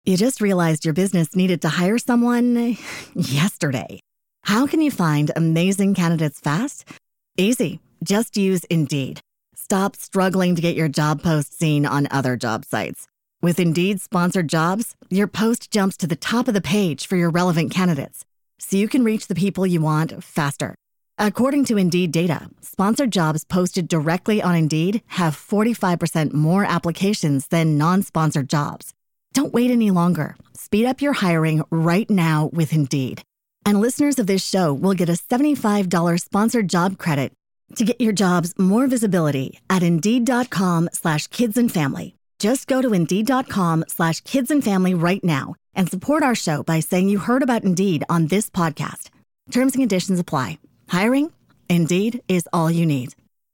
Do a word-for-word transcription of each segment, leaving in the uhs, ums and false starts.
You just realized your business needed to hire someone yesterday. How can you find amazing candidates fast? Easy. Just use Indeed. Stop struggling to get your job post seen on other job sites. With Indeed sponsored jobs, your post jumps to the top of the page for your relevant candidates, so you can reach the people you want faster. According to Indeed data, sponsored jobs posted directly on Indeed have forty-five percent more applications than non-sponsored jobs. Don't wait any longer. Speed up your hiring right now with Indeed. And listeners of this show will get a seventy-five dollars sponsored job credit to get your jobs more visibility at Indeed.com slash kids and family. Just go to Indeed.com slash kids and family right now and support our show by saying you heard about Indeed on this podcast. Terms and conditions apply. Hiring? Indeed is all you need.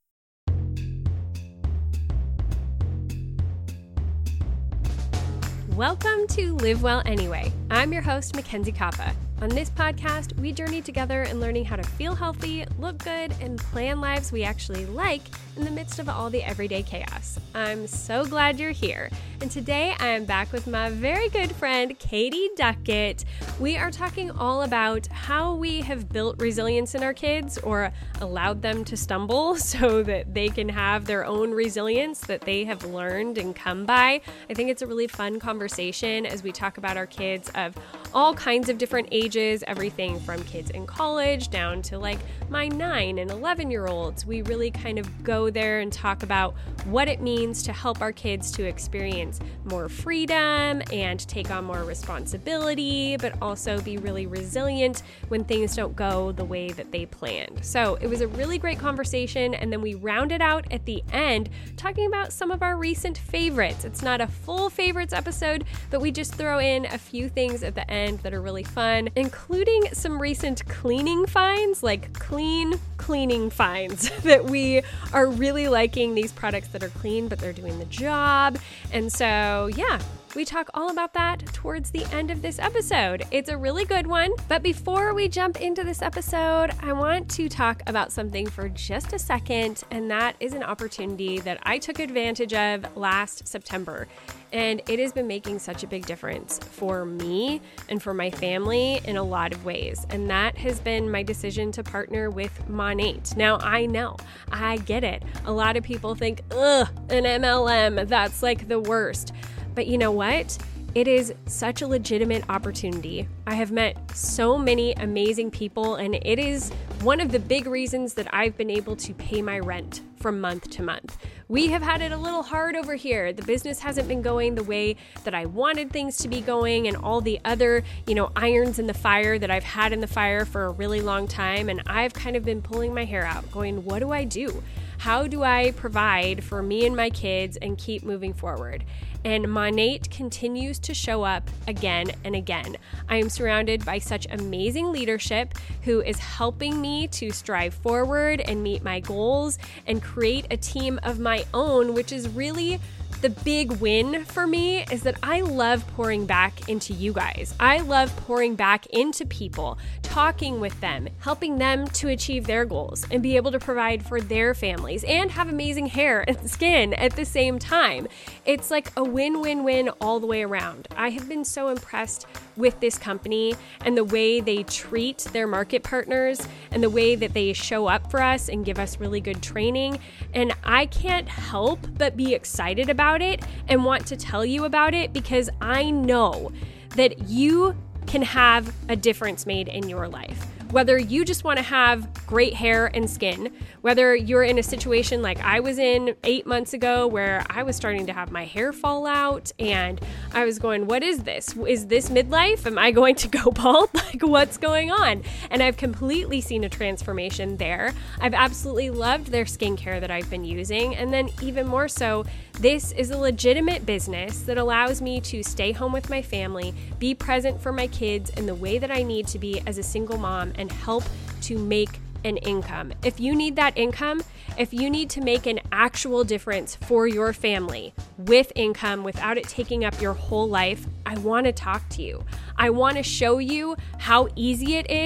Welcome to Live Well Anyway. I'm your host, Mackenzie Kappa. On this podcast, we journey together in learning how to feel healthy, look good, and plan lives we actually like in the midst of all the everyday chaos. I'm so glad you're here. And today I am back with my very good friend, Katie Duckett. We are talking all about how we have built resilience in our kids or allowed them to stumble so that they can have their own resilience that they have learned and come by. I think it's a really fun conversation as we talk about our kids of all kinds of different ages, everything from kids in college down to like my nine and eleven year olds. We really kind of go there and talk about what it means to help our kids to experience more freedom and take on more responsibility, but also be really resilient when things don't go the way that they planned. So it was a really great conversation. And then we rounded out at the end talking about some of our recent favorites. It's not a full favorites episode, but we just throw in a few things at the end that are really fun, including some recent cleaning finds, like clean cleaning finds that we are really liking, these products that are clean, but they're doing the job. And so, yeah, we talk all about that towards the end of this episode. It's a really good one. But before we jump into this episode, I want to talk about something for just a second, and that is an opportunity that I took advantage of last September. And it has been making such a big difference for me and for my family in a lot of ways. And that has been my decision to partner with Monat. Now, I know, I get it. A lot of people think, ugh, an M L M, that's like the worst. But you know what? It is such a legitimate opportunity. I have met so many amazing people, and it is one of the big reasons that I've been able to pay my rent from month to month. We have had it a little hard over here. The business hasn't been going the way that I wanted things to be going, and all the other, you know, irons in the fire that I've had in the fire for a really long time. And I've kind of been pulling my hair out, going, what do I do? How do I provide for me and my kids and keep moving forward? And Monat continues to show up again and again. I am surrounded by such amazing leadership who is helping me to strive forward and meet my goals and create a team of my own, which is really the big win for me. Is that I love pouring back into you guys. I love pouring back into people, talking with them, helping them to achieve their goals and be able to provide for their families and have amazing hair and skin at the same time. It's like a win-win-win all the way around. I have been so impressed with this company and the way they treat their market partners and the way that they show up for us and give us really good training. And I can't help but be excited about it and want to tell you about it, because I know that you can have a difference made in your life. Whether you just want to have great hair and skin, whether you're in a situation like I was in eight months ago where I was starting to have my hair fall out and I was going, what is this? Is this midlife? Am I going to go bald? Like, what's going on? And I've completely seen a transformation there. I've absolutely loved their skincare that I've been using. And then even more so, this is a legitimate business that allows me to stay home with my family, be present for my kids in the way that I need to be as a single mom, and help to make an income. If you need that income, if you need to make an actual difference for your family with income without it taking up your whole life, I want to talk to you. I want to show you how easy it is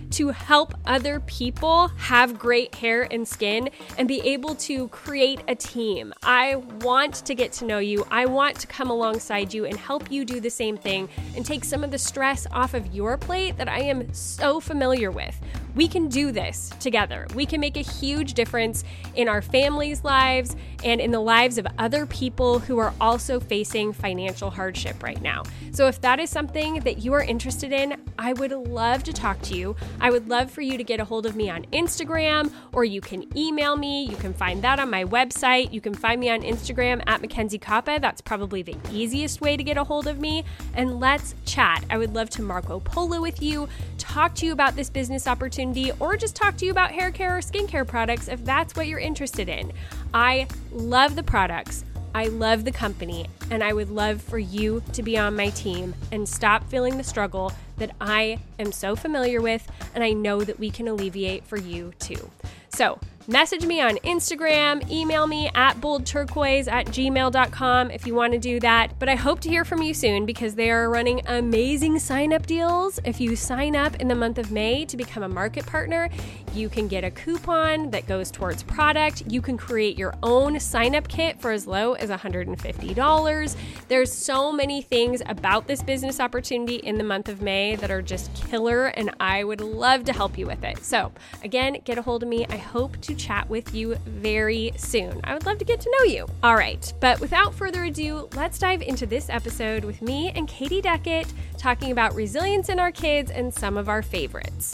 to help other people have great hair and skin and be able to create a team. I want to get to know you. I want to come alongside you and help you do the same thing and take some of the stress off of your plate that I am so familiar with. We can do this together. We can make a huge difference in our families' lives and in the lives of other people who are also facing financial hardship right now. So if that is something that you are interested in, I would love to talk to you. I would love for you to get a hold of me on Instagram, or you can email me. You can find that on my website. You can find me on Instagram at Mackenzie Kappa. That's probably the easiest way to get a hold of me. And let's chat. I would love to Marco Polo with you, talk to you about this business opportunity, or just talk to you about hair care or skincare products if that's what you're interested in. I love the products. I love the company, and I would love for you to be on my team and stop feeling the struggle that I am so familiar with, and I know that we can alleviate for you too. So message me on Instagram, email me at boldturquoise at gmail dot com if you want to do that. But I hope to hear from you soon because they are running amazing sign-up deals. If you sign up in the month of May to become a market partner, you can get a coupon that goes towards product. You can create your own sign-up kit for as low as one hundred fifty dollars. There's so many things about this business opportunity in the month of May that are just killer, and I would love to help you with it. So again, get a hold of me. I hope to chat with you very soon. I would love to get to know you. All right, but without further ado, let's dive into this episode with me and Katie Deckett talking about resilience in our kids and some of our favorites.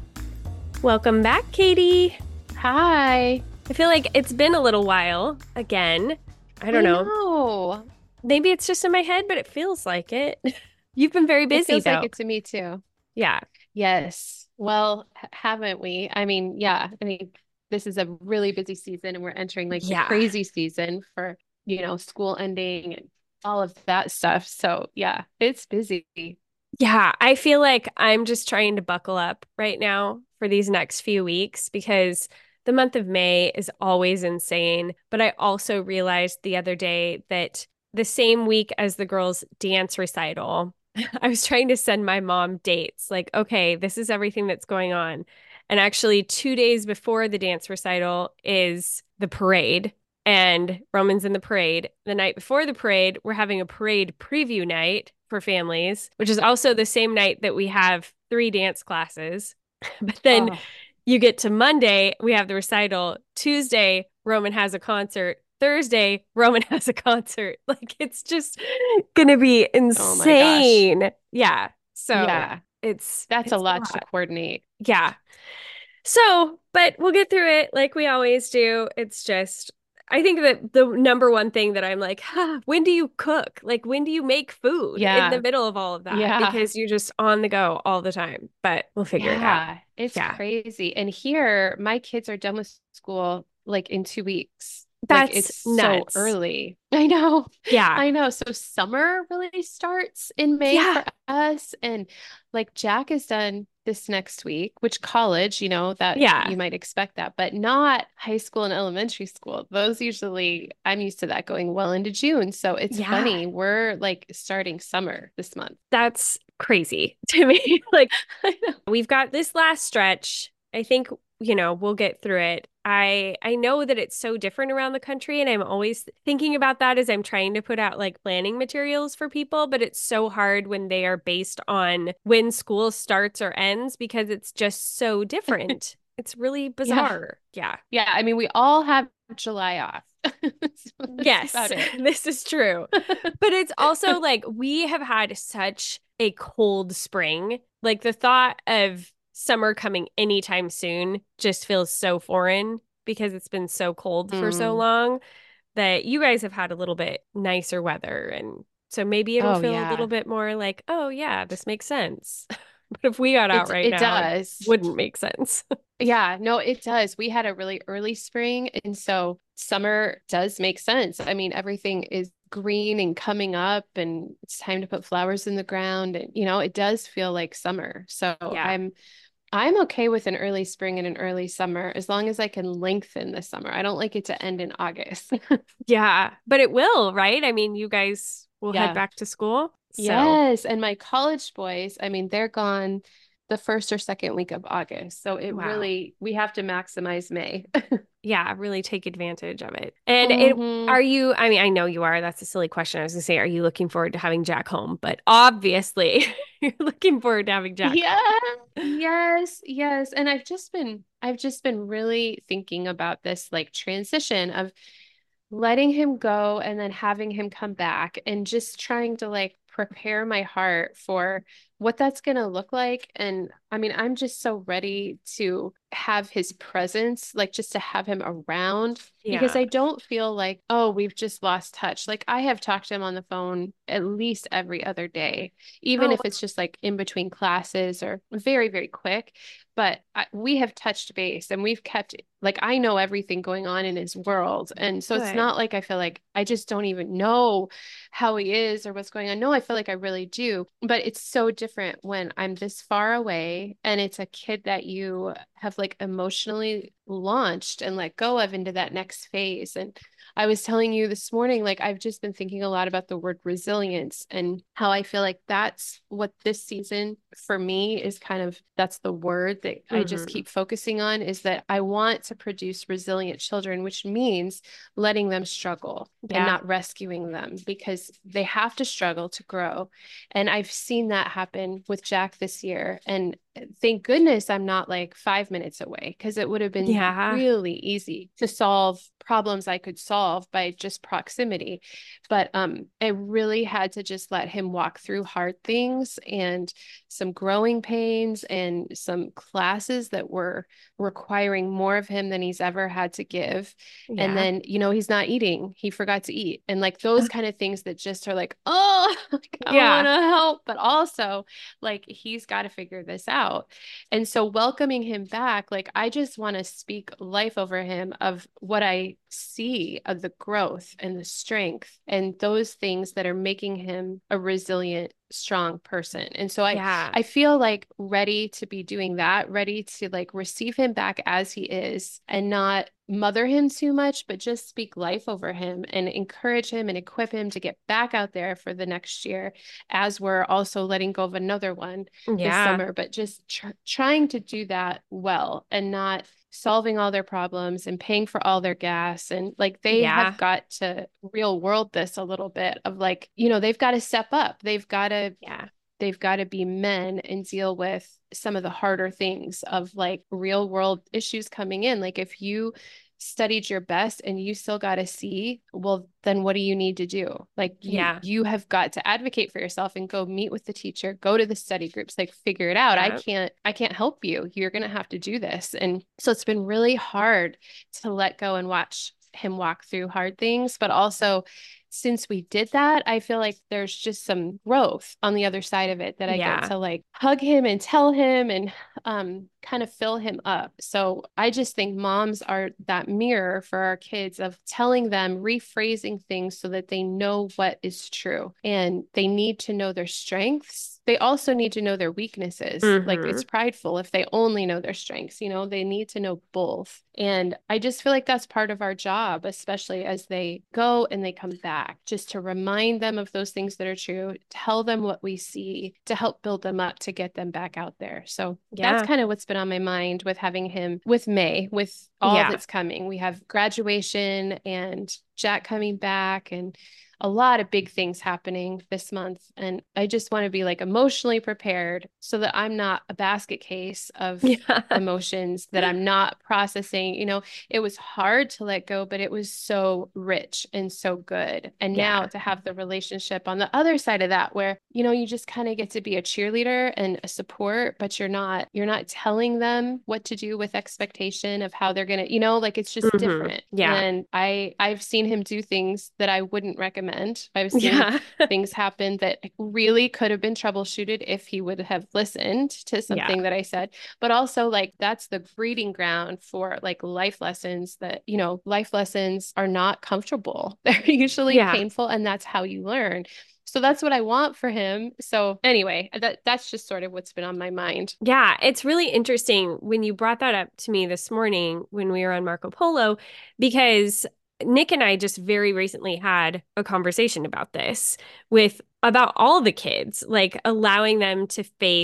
Welcome back, Katie. Hi. I feel like it's been a little while again. I don't I know. know. Maybe it's just in my head, but it feels like it. You've been very busy, It feels though. like it to me too. Yeah. Yes. Well, h- haven't we? I mean, yeah. I mean, this is a really busy season, and we're entering like Yeah. the crazy season for, you know, school ending and all of that stuff. So yeah, it's busy. Yeah, I feel like I'm just trying to buckle up right now for these next few weeks because the month of May is always insane. But I also realized the other day that the same week as the girls' dance recital, I was trying to send my mom dates like, okay, this is everything that's going on. And actually, two days before the dance recital is the parade. And Roman's in the parade. The night before the parade, we're having a parade preview night for families, which is also the same night that we have three dance classes. But then Oh, you get to Monday, we have the recital. Tuesday, Roman has a concert. Thursday, Roman has a concert. Like it's just gonna be oh my gosh. insane. Yeah. So Yeah, it's that's a it's a lot to lot. coordinate. Yeah. So, but we'll get through it like we always do. It's just, I think that the number one thing that I'm like, huh, when do you cook? Like, when do you make food in the Yeah. middle of all of that? Yeah. Because you're just on the go all the time, but we'll figure it out. Yeah. It's Yeah. crazy. And here, my kids are done with school like in two weeks. Like That's it's so nuts. early. I know. Yeah. I know. So summer really starts in May Yeah. for us. And like Jack is done this next week, which college, you know, that Yeah. you might expect that, but not high school and elementary school. Those usually, I'm used to that going well into June. So it's Yeah. funny. We're like starting summer this month. That's crazy to me. Like, I know. we've got this last stretch. I think, you know, we'll get through it. I I know that it's so different around the country, and I'm always thinking about that as I'm trying to put out like planning materials for people, but it's so hard when they are based on when school starts or ends because it's just so different. It's really bizarre. Yeah. Yeah, I mean, we all have July off. So that's Yes, about it. this is true. But it's also like we have had such a cold spring. Like the thought of summer coming anytime soon just feels so foreign because it's been so cold for so Mm. long that you guys have had a little bit nicer weather. And so maybe it'll Oh, feel a yeah. little bit more like, oh, yeah, this makes sense. But if we got out It right it now, it does. wouldn't make sense. Yeah, no, it does. We had a really early spring, and so summer does make sense. I mean, everything is green and coming up, and it's time to put flowers in the ground, and you know, it does feel like summer. So Yeah. I'm I'm okay with an early spring and an early summer as long as I can lengthen the summer. I don't like it to end in August. Yeah. But it will, right? I mean, you guys will head Yeah. back to school. So Yes, and my college boys, I mean, they're gone the first or second week of August. So it Wow. really, we have to maximize May. Yeah, really take advantage of it. And it hmm are you, I mean, I know you are. That's a silly question. I was gonna say, are you looking forward to having Jack home? But obviously, you're looking forward to having Jack Yeah. home. Yes, yes. And I've just been I've just been really thinking about this like transition of letting him go and then having him come back and just trying to like prepare my heart for what that's going to look like. And I mean, I'm just so ready to have his presence, like just to have him around because Yeah. I don't feel like, oh, we've just lost touch. Like I have talked to him on the phone at least every other day, even Oh, if it's just like in between classes or very, very quick. But I, we have touched base and we've kept like I know everything going on in his world. And so it's good. not like I feel like I just don't even know how he is or what's going on. No, I feel like I really do. But it's so different when I'm this far away and it's a kid that you have like emotionally launched and let go of into that next phase. And I was telling you this morning, like I've just been thinking a lot about the word resilience and how I feel like that's what this season for me is kind of that's the word that I just hmm keep focusing on is that I want to produce resilient children, which means letting them struggle and Yeah. not rescuing them because they have to struggle to grow. And I've seen that happen with Jack this year. And thank goodness I'm not like five minutes away because it would have been Yeah. really easy to solve problems I could solve by just proximity. But um, I really had to just let him walk through hard things and some growing pains and some classes that were requiring more of him than he's ever had to give. And Yeah. then, you know, he's not eating. He forgot to eat. And like those kind of things that just are like, oh, like, I want Yeah. to help, but also like he's got to figure this out. And so welcoming him back, like I just want to speak life over him of what I see of the growth and the strength and those things that are making him a resilient, strong person. And so I Yeah. I feel like ready to be doing that, ready to like receive him back as he is and not mother him too much, but just speak life over him and encourage him and equip him to get back out there for the next year as we're also letting go of another one this Yeah. summer, but just tr- trying to do that well and not solving all their problems and paying for all their gas. And like they have Yeah. got to real world this a little bit of like, you know, they've got to step up. They've got to Yeah. they've got to be men and deal with some of the harder things of like real world issues coming in. Like if you studied your best and you still got a C, well, then what do you need to do? Like you Yeah. you have got to advocate for yourself and go meet with the teacher, go to the study groups, like figure it out. I Yeah. can't I can't help you. You're going to have to do this. And so it's been really hard to let go and watch him walk through hard things, but also since we did that, I feel like there's just some growth on the other side of it that I get Yeah. to like hug him and tell him and um, kind of fill him up. So I just think moms are that mirror for our kids of telling them, rephrasing things so that they know what is true. And they need to know their strengths. They also need to know their weaknesses. Like hmm it's prideful if they only know their strengths, you know, they need to know both. And I just feel like that's part of our job, especially as they go and they come back, just to remind them of those things that are true, tell them what we see to help build them up to get them back out there. So that's Yeah. kind of what's been on my mind with having him with May, with all Yeah. that's coming. We have graduation and Jack coming back and a lot of big things happening this month. And I just want to be like emotionally prepared so that I'm not a basket case of Yeah. emotions that I'm not processing. You know, it was hard to let go, but it was so rich and so good. And now Yeah. to have the relationship on the other side of that, where, you know, you just kind of get to be a cheerleader and a support, but you're not, you're not telling them what to do with expectation of how they're going to, you know, like it's just hmm different. Yeah. And I, I've seen him do things that I wouldn't recommend. I've seen Yeah. things happen that really could have been troubleshooted if he would have listened to Yeah. something that I said. But also, like, that's the breeding ground for like life lessons that, you know, life lessons are not comfortable. They're usually Yeah. painful, and that's how you learn. So that's what I want for him. So anyway, that that's just sort of what's been on my mind. Yeah, it's really interesting when you brought that up to me this morning when we were on Marco Polo, because Nick and I just very recently had a conversation about this with about all the kids, like allowing them to face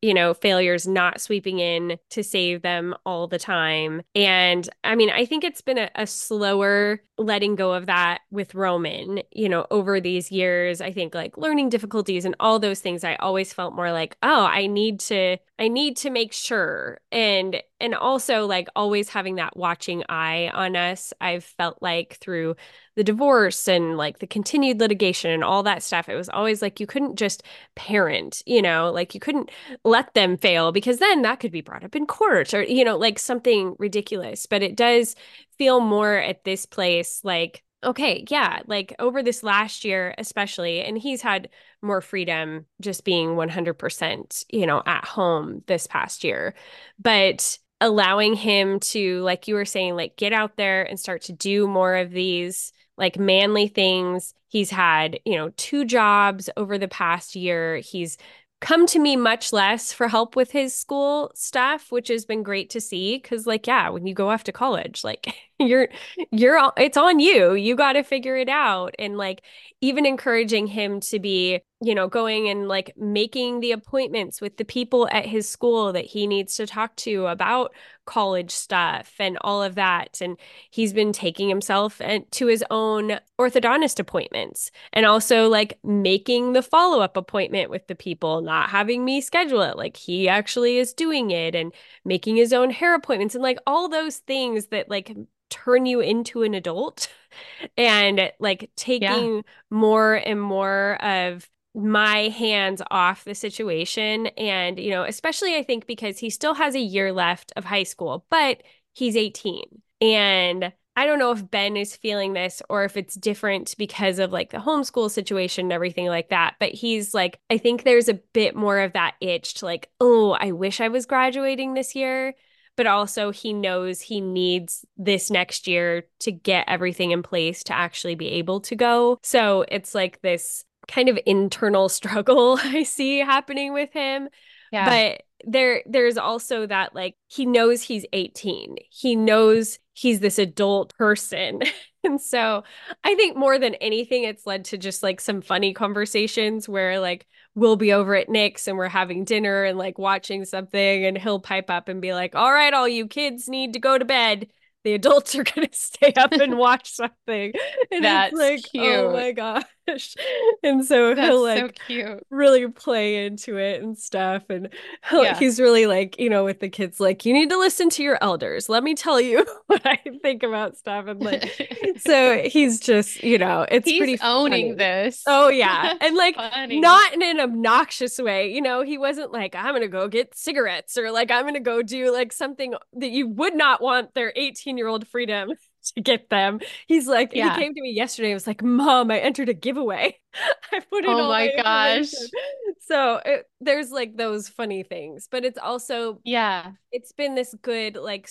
you know, failures not sweeping in to save them all the time. And I mean, I think it's been a, a slower letting go of that with Roman, you know, over these years. I think like learning difficulties and all those things, I always felt more like, oh, I need to, I need to make sure. And, and also like always having that watching eye on us. I've felt like through the divorce and like the continued litigation and all that stuff, it was always like you couldn't just parent, you know, like you couldn't let them fail because then that could be brought up in court or, you know, like something ridiculous. But it does feel more at this place like, okay, yeah, like over this last year, especially, and he's had more freedom just being one hundred percent, you know, at home this past year. But allowing him to, like you were saying, like get out there and start to do more of these like manly things. He's had, you know, two jobs over the past year. He's come to me much less for help with his school stuff, which has been great to see. Cause like, yeah, when you go off to college, like you're, you're, all, it's on you. You got to figure it out. And like, even encouraging him to be, you know, going and like making the appointments with the people at his school that he needs to talk to about college stuff and all of that. And he's been taking himself to his own orthodontist appointments and also like making the follow-up appointment with the people, not having me schedule it. Like he actually is doing it and making his own hair appointments and like all those things that like turn you into an adult and like taking yeah. more and more of my hands off the situation. And, you know, especially I think because he still has a year left of high school, but he's eighteen. And I don't know if Ben is feeling this or if it's different because of like the homeschool situation and everything like that. But he's like, I think there's a bit more of that itch to like, oh, I wish I was graduating this year. But also he knows he needs this next year to get everything in place to actually be able to go. So it's like this kind of internal struggle I see happening with him. Yeah. But there, there's also that like, he knows he's eighteen. He knows he's this adult person. And so I think more than anything, it's led to just like some funny conversations where like we'll be over at Nick's and we're having dinner and like watching something and he'll pipe up and be like, all right, all you kids need to go to bed. The adults are going to stay up and watch something. And That's it's like, cute. Oh my gosh. And so That's he'll like so cute. really play into it and stuff. And he'll, Yeah. he's really like, you know, with the kids, like, you need to listen to your elders. Let me tell you what I think about stuff. And like, so he's just, you know, it's he's pretty owning funny. this. Oh yeah. And like, funny. Not in an obnoxious way. You know, he wasn't like, I'm going to go get cigarettes or like, I'm going to go do like something that you would not want their eighteen year old freedom to get them. He's like, yeah. He came to me yesterday and was like, Mom, I entered a giveaway. I put in oh all my, my gosh. So it, there's like those funny things, but it's also, yeah, it's been this good, like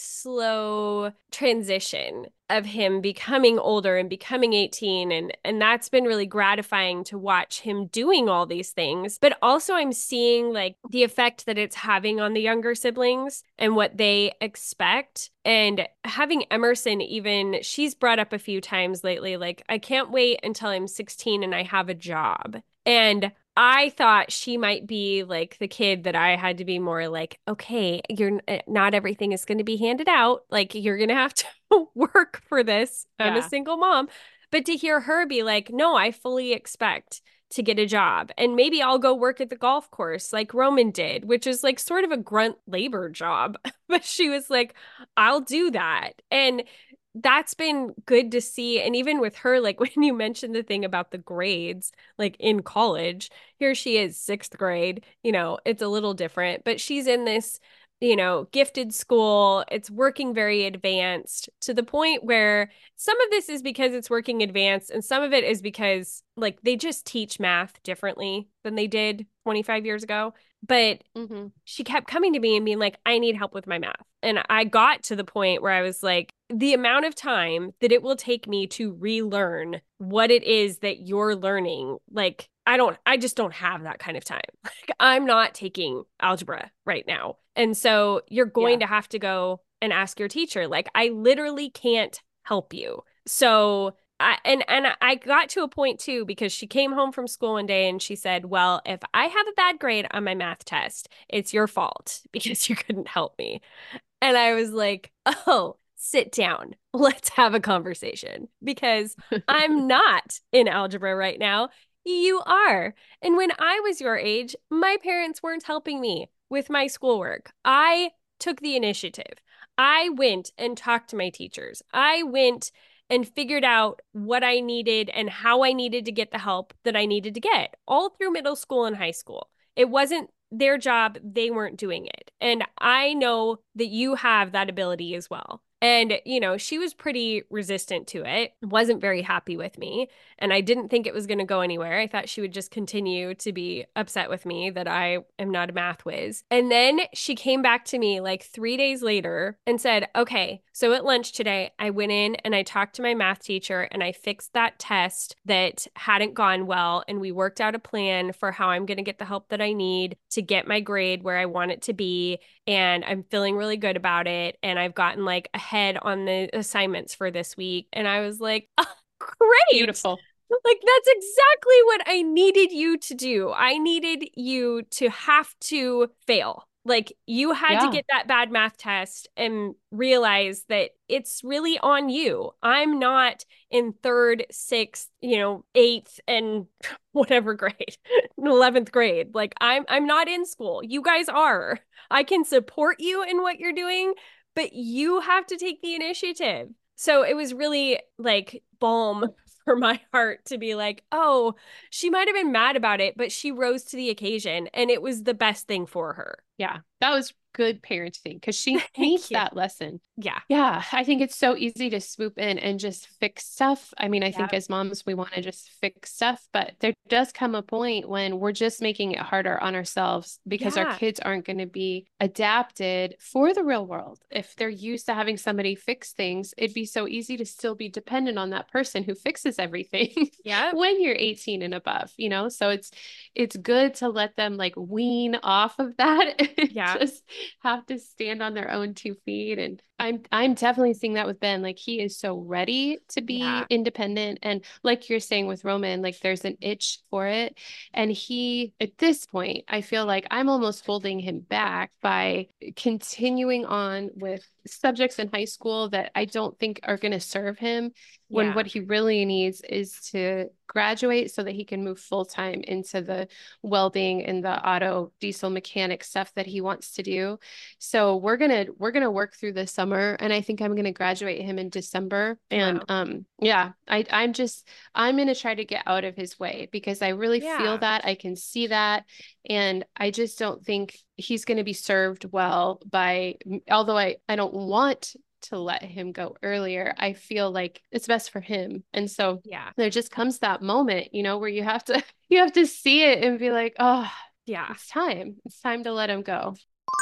slow transition of him becoming older and becoming eighteen. And, and that's been really gratifying to watch him doing all these things. But also I'm seeing like the effect that it's having on the younger siblings and what they expect. And having Emerson, even she's brought up a few times lately, like, I can't wait until I'm sixteen and I have a job. And I thought she might be like the kid that I had to be more like, okay, you're not everything is going to be handed out. Like you're going to have to work for this. I'm yeah. a single mom. But to hear her be like, no, I fully expect to get a job and maybe I'll go work at the golf course like Roman did, which is like sort of a grunt labor job. But she was like, I'll do that. And that's been good to see. And even with her, like when you mentioned the thing about the grades, like in college, here she is sixth grade, you know, it's a little different, but she's in this, you know, gifted school. It's working very advanced to the point where some of this is because it's working advanced and some of it is because like they just teach math differently than they did twenty-five years ago. But mm-hmm. she kept coming to me and being like, I need help with my math. And I got to the point where I was like, the amount of time that it will take me to relearn what it is that you're learning, like, I don't, I just don't have that kind of time. Like, I'm not taking algebra right now. And so you're going yeah. to have to go and ask your teacher. Like, I literally can't help you. So I, and and I got to a point too, because she came home from school one day and she said, well, if I have a bad grade on my math test, it's your fault because you couldn't help me. And I was like, oh, sit down. Let's have a conversation, because I'm not in algebra right now. You are. And when I was your age, my parents weren't helping me with my schoolwork. I took the initiative. I went and talked to my teachers. I went and figured out what I needed and how I needed to get the help that I needed to get all through middle school and high school. It wasn't their job. They weren't doing it. And I know that you have that ability as well. And, you know, she was pretty resistant to it, wasn't very happy with me. And I didn't think it was going to go anywhere. I thought she would just continue to be upset with me that I am not a math whiz. And then she came back to me like three days later and said, okay, so at lunch today, I went in and I talked to my math teacher and I fixed that test that hadn't gone well. And we worked out a plan for how I'm going to get the help that I need to get my grade where I want it to be. And I'm feeling really good about it. And I've gotten like ahead on the assignments for this week. And I was like, oh, great. Beautiful. Like, that's exactly what I needed you to do. I needed you to have to fail. Like, you had Yeah. to get that bad math test and realize that it's really on you. I'm not in third, sixth, you know, eighth, and whatever grade, eleventh grade. Like, I'm I'm not in school. You guys are. I can support you in what you're doing, but you have to take the initiative. So it was really like balm for my heart to be like, oh, she might have been mad about it, but she rose to the occasion and it was the best thing for her. Yeah, that was good parenting, because she needs you. that lesson. Yeah. Yeah, I think it's so easy to swoop in and just fix stuff. I mean, I think Yep. as moms, we want to just fix stuff, but there does come a point when we're just making it harder on ourselves because Yeah. our kids aren't going to be adapted for the real world. If they're used to having somebody fix things, it'd be so easy to still be dependent on that person who fixes everything Yep. when you're eighteen and above, you know? So it's it's good to let them like wean off of that and Yeah. just have to stand on their own two feet. And I'm I'm definitely seeing that with Ben. Like, he is so ready to be Yeah. independent. And like you're saying with Roman, like there's an itch for it. And he, at this point, I feel like I'm almost holding him back by continuing on with subjects in high school that I don't think are going to serve him, when Yeah. what he really needs is to graduate so that he can move full time into the welding and the auto diesel mechanic stuff that he wants to do. So we're gonna we're gonna work through the summer, and I think I'm gonna graduate him in December. And Wow. um yeah, I I'm just I'm gonna try to get out of his way, because I really Yeah. feel that, I can see that, and I just don't think he's gonna be served well by, although I I don't want to let him go earlier, I feel like it's best for him. And so Yeah. there just comes that moment, you know, where you have to you have to see it and be like, oh, Yeah. it's time. It's time to let him go.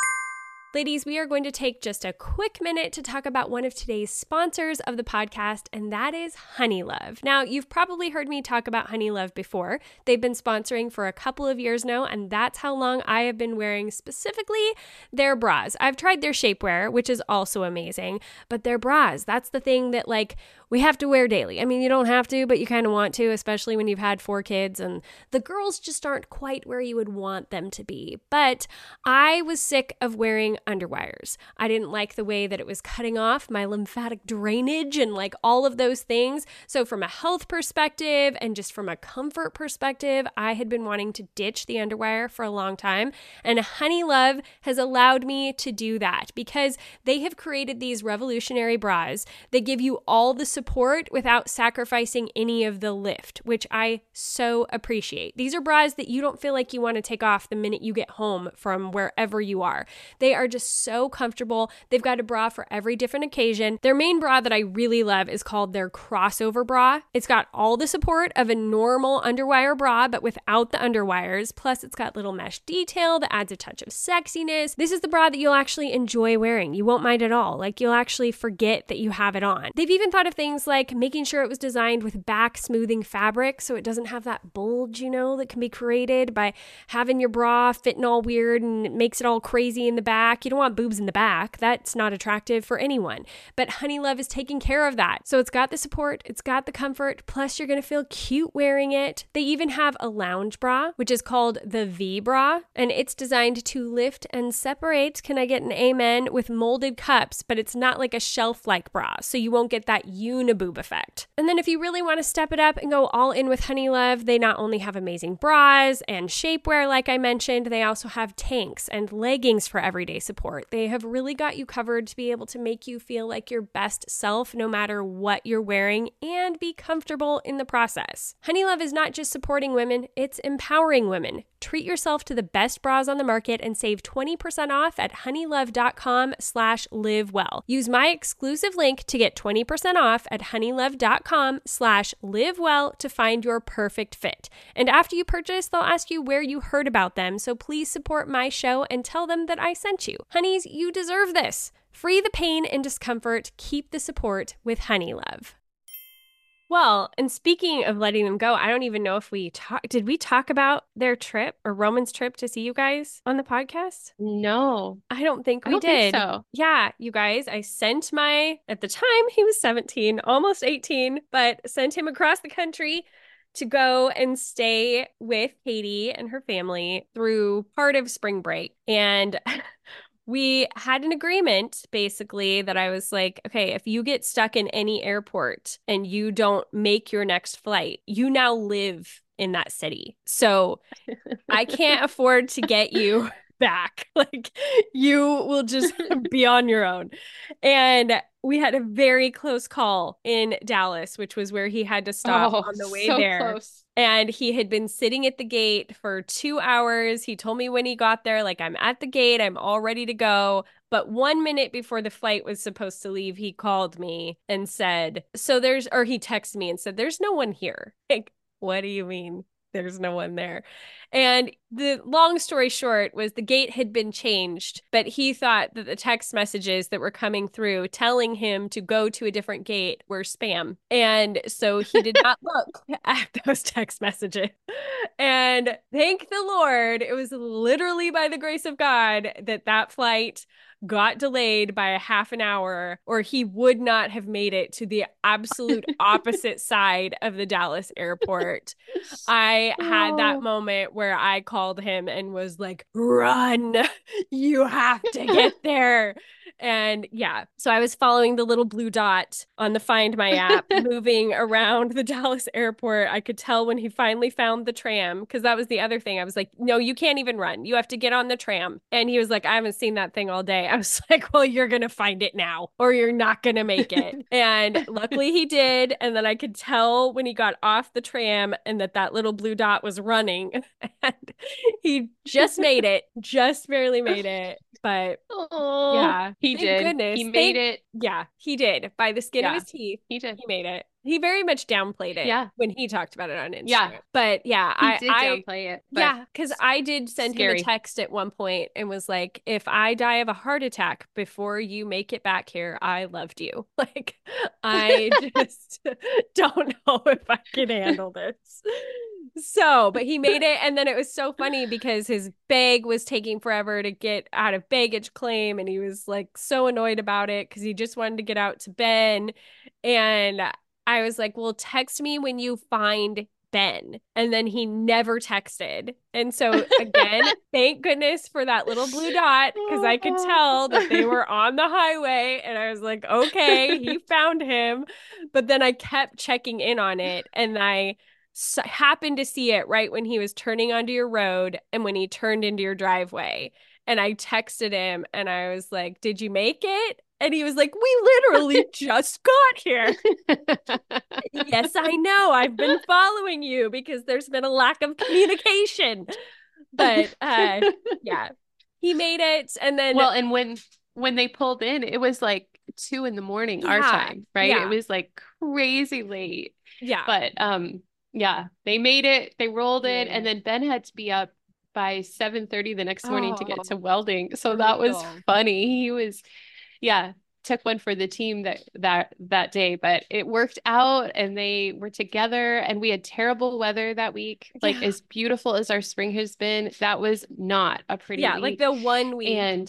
Ladies, we are going to take just a quick minute to talk about one of today's sponsors of the podcast, and that is Honeylove. Now, you've probably heard me talk about Honeylove before. They've been sponsoring for a couple of years now, and that's how long I have been wearing specifically their bras. I've tried their shapewear, which is also amazing, but their bras, that's the thing that, like, we have to wear daily. I mean, you don't have to, but you kind of want to, especially when you've had four kids and the girls just aren't quite where you would want them to be. But I was sick of wearing underwires. I didn't like the way that it was cutting off my lymphatic drainage and like all of those things. So from a health perspective and just from a comfort perspective, I had been wanting to ditch the underwire for a long time. And Honeylove has allowed me to do that, because they have created these revolutionary bras that give you all the support without sacrificing any of the lift, which I so appreciate. These are bras that you don't feel like you want to take off the minute you get home from wherever you are. They are just so comfortable. They've got a bra for every different occasion. Their main bra that I really love is called their crossover bra. It's got all the support of a normal underwire bra, but without the underwires. Plus, it's got little mesh detail that adds a touch of sexiness. This is the bra that you'll actually enjoy wearing. You won't mind at all. Like, you'll actually forget that you have it on. They've even thought of things like making sure it was designed with back smoothing fabric so it doesn't have that bulge, you know, that can be created by having your bra fitting all weird and it makes it all crazy in the back. back. You don't want boobs in the back. That's not attractive for anyone. But Honeylove is taking care of that. So it's got the support, it's got the comfort, plus you're going to feel cute wearing it. They even have a lounge bra, which is called the V bra, and it's designed to lift and separate, can I get an amen, with molded cups, but it's not like a shelf-like bra, so you won't get that uniboob effect. And then if you really want to step it up and go all in with Honeylove, they not only have amazing bras and shapewear, like I mentioned, they also have tanks and leggings for everyday support. They have really got you covered to be able to make you feel like your best self no matter what you're wearing and be comfortable in the process. Honeylove is not just supporting women, it's empowering women. Treat yourself to the best bras on the market and save twenty percent off at honeylove.com slash live well. Use my exclusive link to get twenty percent off at honeylove.com slash live well to find your perfect fit. And after you purchase, they'll ask you where you heard about them, so please support my show and tell them that I sent you. Honeys, you deserve this. Free the pain and discomfort, keep the support with Honeylove. Well, and speaking of letting them go, I don't even know if we talked, did we talk about their trip or Roman's trip to see you guys on the podcast? No, I don't think we I don't did. think so. Yeah, you guys, I sent my, at the time he was seventeen, almost eighteen, but sent him across the country to go and stay with Katie and her family through part of spring break. And we had an agreement basically that I was like, okay, if you get stuck in any airport and you don't make your next flight, you now live in that city. So I can't afford to get you back. Like, you will just be on your own. And we had a very close call in Dallas, which was where he had to stop Oh, on the way so there. close. And he had been sitting at the gate for two hours. He told me when he got there, like, I'm at the gate, I'm all ready to go. But one minute before the flight was supposed to leave, he called me and said, so there's, or he texted me and said, there's no one here. Like, what do you mean? There's no one there. And the long story short was the gate had been changed, but he thought that the text messages that were coming through telling him to go to a different gate were spam. And so he did not look at those text messages. And thank the Lord, it was literally by the grace of God that that flight got delayed by a half an hour, or he would not have made it to the absolute opposite side of the Dallas airport. I had that moment where I called him and was like, run, you have to get there. And yeah, so I was following the little blue dot on the Find My app, moving around the Dallas airport. I could tell when he finally found the tram, because that was the other thing. I was like, no, you can't even run. You have to get on the tram. And he was like, I haven't seen that thing all day. I was like, well, you're going to find it now, or you're not going to make it. And luckily he did. And then I could tell when he got off the tram and that that little blue dot was running. And he just made it, just barely made it. But oh, yeah, he thank did. goodness. He made Thank- it. Yeah, he did. By the skin Yeah, of his teeth, He did. he made it. He very much downplayed it Yeah. when he talked about it on Instagram. Yeah. But yeah, He I, did I downplay it. But yeah, because I did send him scary. a text at one point and was like, if I die of a heart attack before you make it back here, I loved you. Like, I just don't know if I can handle this. So, but he made it. And then it was so funny because his bag was taking forever to get out of baggage claim. And he was like so annoyed about it because he just wanted to get out to Ben. And I was like, well, text me when you find Ben. And then he never texted. And so again, thank goodness for that little blue dot, because I could tell that they were on the highway. And I was like, okay, he found him. But then I kept checking in on it. And I s- happened to see it right when he was turning onto your road and when he turned into your driveway. And I texted him and I was like, did you make it? And he was like, we literally just got here. Yes, I know. I've been following you because there's been a lack of communication. But uh, yeah, he made it. And then, Well, and when when they pulled in, it was like two in the morning, our Yeah, time, right? yeah. It was like crazy late. yeah, But um, yeah, they made it. They rolled it, Yeah. and then Ben had to be up by seven thirty the next morning to Oh, get to welding. So that was brutal. funny. He was, yeah, took one for the team that that that day, but it worked out, and they were together, and we had terrible weather that week. Like, Yeah. as beautiful as our spring has been, that was not a pretty yeah, week. like the one week. And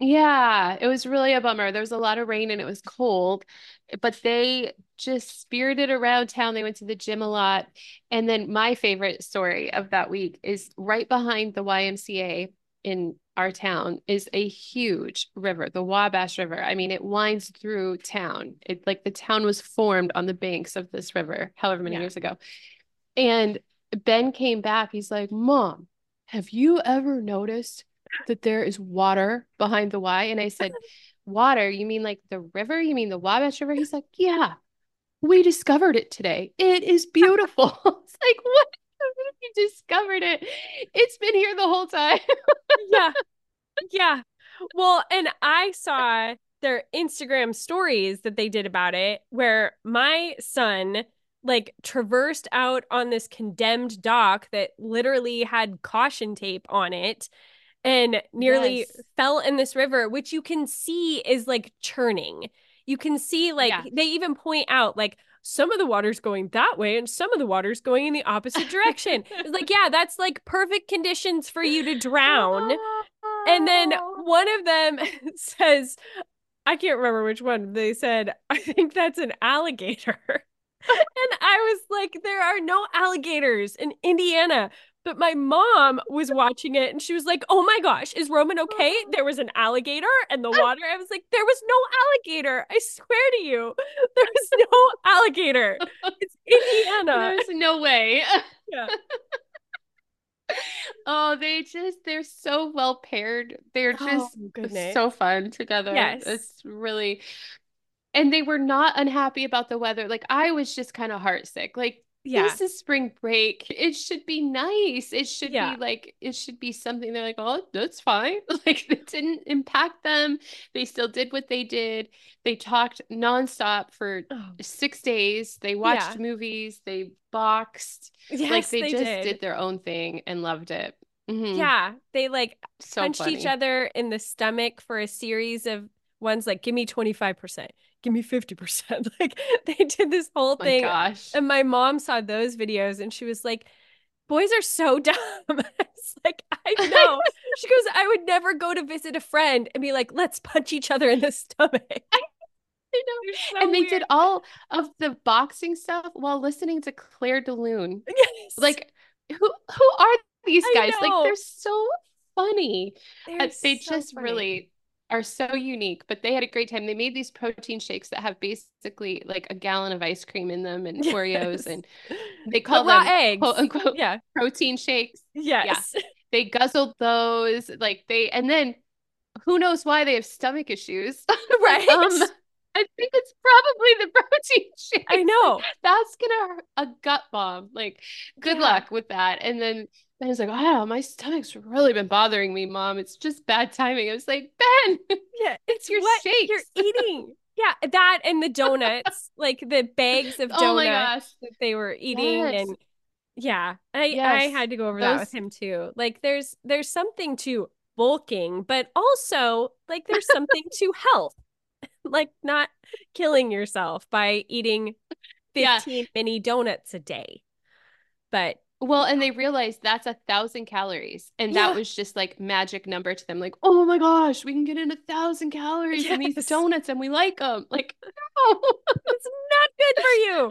Yeah, it was really a bummer. There was a lot of rain and it was cold, but they just spirited around town. They went to the gym a lot. And then my favorite story of that week is right behind the Y M C A in our town is a huge river, the Wabash River. I mean, it winds through town. It like the town was formed on the banks of this river, however many Yeah. years ago. And Ben came back. He's like, Mom, have you ever noticed that there is water behind the Y? And I said, Water? You mean like the river? You mean the Wabash River? He's like, Yeah, we discovered it today. It is beautiful. It's like, what? You discovered it. It's been here the whole time. Yeah. Yeah. Well, and I saw their Instagram stories that they did about it, where my son like traversed out on this condemned dock that literally had caution tape on it and nearly Yes. fell in this river, which you can see is like churning. You can see, like, Yeah. they even point out, like, some of the water's going that way and some of the water's going in the opposite direction. It's like, yeah, that's like perfect conditions for you to drown. And then one of them says, I can't remember which one. They said, I think that's an alligator. And I was like, there are no alligators in Indiana. But my mom was watching it and she was like, oh my gosh, is Roman okay? There was an alligator in the water. I was like, there was no alligator. I swear to you, there was no alligator. It's Indiana. There's no way. Yeah. Oh, they just, they're so well paired. They're Oh, just goodness. so fun together. Yes. It's really, and they were not unhappy about the weather. Like I was just kind of heartsick. Like Yeah. this is spring break. It should be nice. It should Yeah. be like, it should be something they're like, oh, that's fine. Like it didn't impact them. They still did what they did. They talked nonstop for Oh, six days. They watched yeah. movies. They boxed. Like Yes, they they just did. did their own thing and loved it. Mhm. Yeah. They like So punched each funny. other in the stomach for a series of ones like, give me twenty-five percent, give me fifty percent. Like they did this whole Oh my thing. gosh. And my mom saw those videos and she was like, boys are so dumb. It's like, I know. She goes, I would never go to visit a friend and be like, let's punch each other in the stomach. I know. They're so And they weird. did all of the boxing stuff while listening to Claire de Lune. Yes. Like, who who are these I guys? Like, know. they're so funny. They're Uh, they so just funny. really are so unique. But they had a great time. They made these protein shakes that have basically like a gallon of ice cream in them and Yes. Oreos, and they But call raw them eggs. quote unquote Yeah. protein shakes. Yes. They guzzled those. Like they, and then who knows why they have stomach issues. Right. Um, I think it's probably the protein shakes. I know. That's gonna hurt a gut bomb. Like, good Yeah. luck with that. And then Ben's like, wow, my stomach's really been bothering me, Mom. It's just bad timing. I was like, Ben, Yeah. it's your What shakes. you're eating. Yeah, that and the donuts, like the bags of Oh my donuts gosh. that they were eating. Yes. And yeah, I I Yes. had to go over that with Those him too. Like there's there's something to bulking, but also like there's something to health. Like not killing yourself by eating yeah. fifteen mini donuts a day. But Well, and they realized that's a thousand calories. And Yeah. that was just like magic number to them. Like, oh my gosh, we can get in a thousand calories in these Yes. donuts and we like them. Like, no. it's not good for you.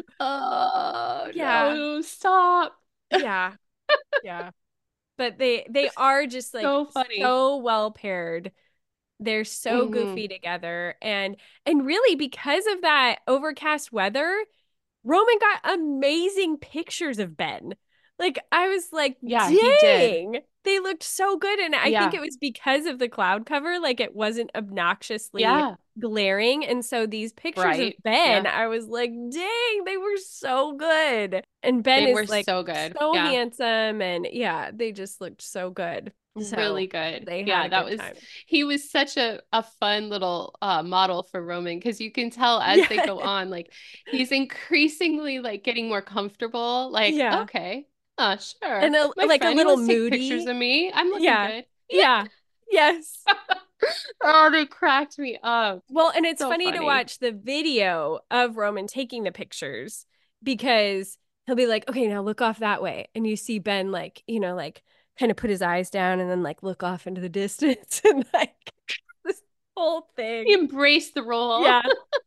Oh, Yeah. no, stop. Yeah. Yeah. But they they are just like So funny. so well paired. They're so Mhm. goofy together. And and really because of that overcast weather, Roman got amazing pictures of Ben. Like I was like, Yeah, he did. dang, they looked so good. And I think Yeah. it was because of the cloud cover, like it wasn't obnoxiously Yeah. glaring. And so these pictures Right. of Ben, Yeah. I was like, dang, they were so good. And Ben They is were like so good. so Yeah. handsome. And yeah, they just looked so good. So Really good. they had Yeah, a that good was time. he was such a a fun little uh model for Roman because you can tell as they go Yeah. on, like he's increasingly like getting more comfortable. Like, Yeah. okay, uh, sure. And a, My like a friend little wants to take pictures moody. of me. I'm looking Yeah. good. Yeah. Yes. Oh, they cracked me up. Well, and it's So funny to funny. watch the video of Roman taking the pictures because he'll be like, okay, now look off that way. And you see Ben like, you know, like kind of put his eyes down and then like look off into the distance and like this whole thing. He embraced the role. Yeah.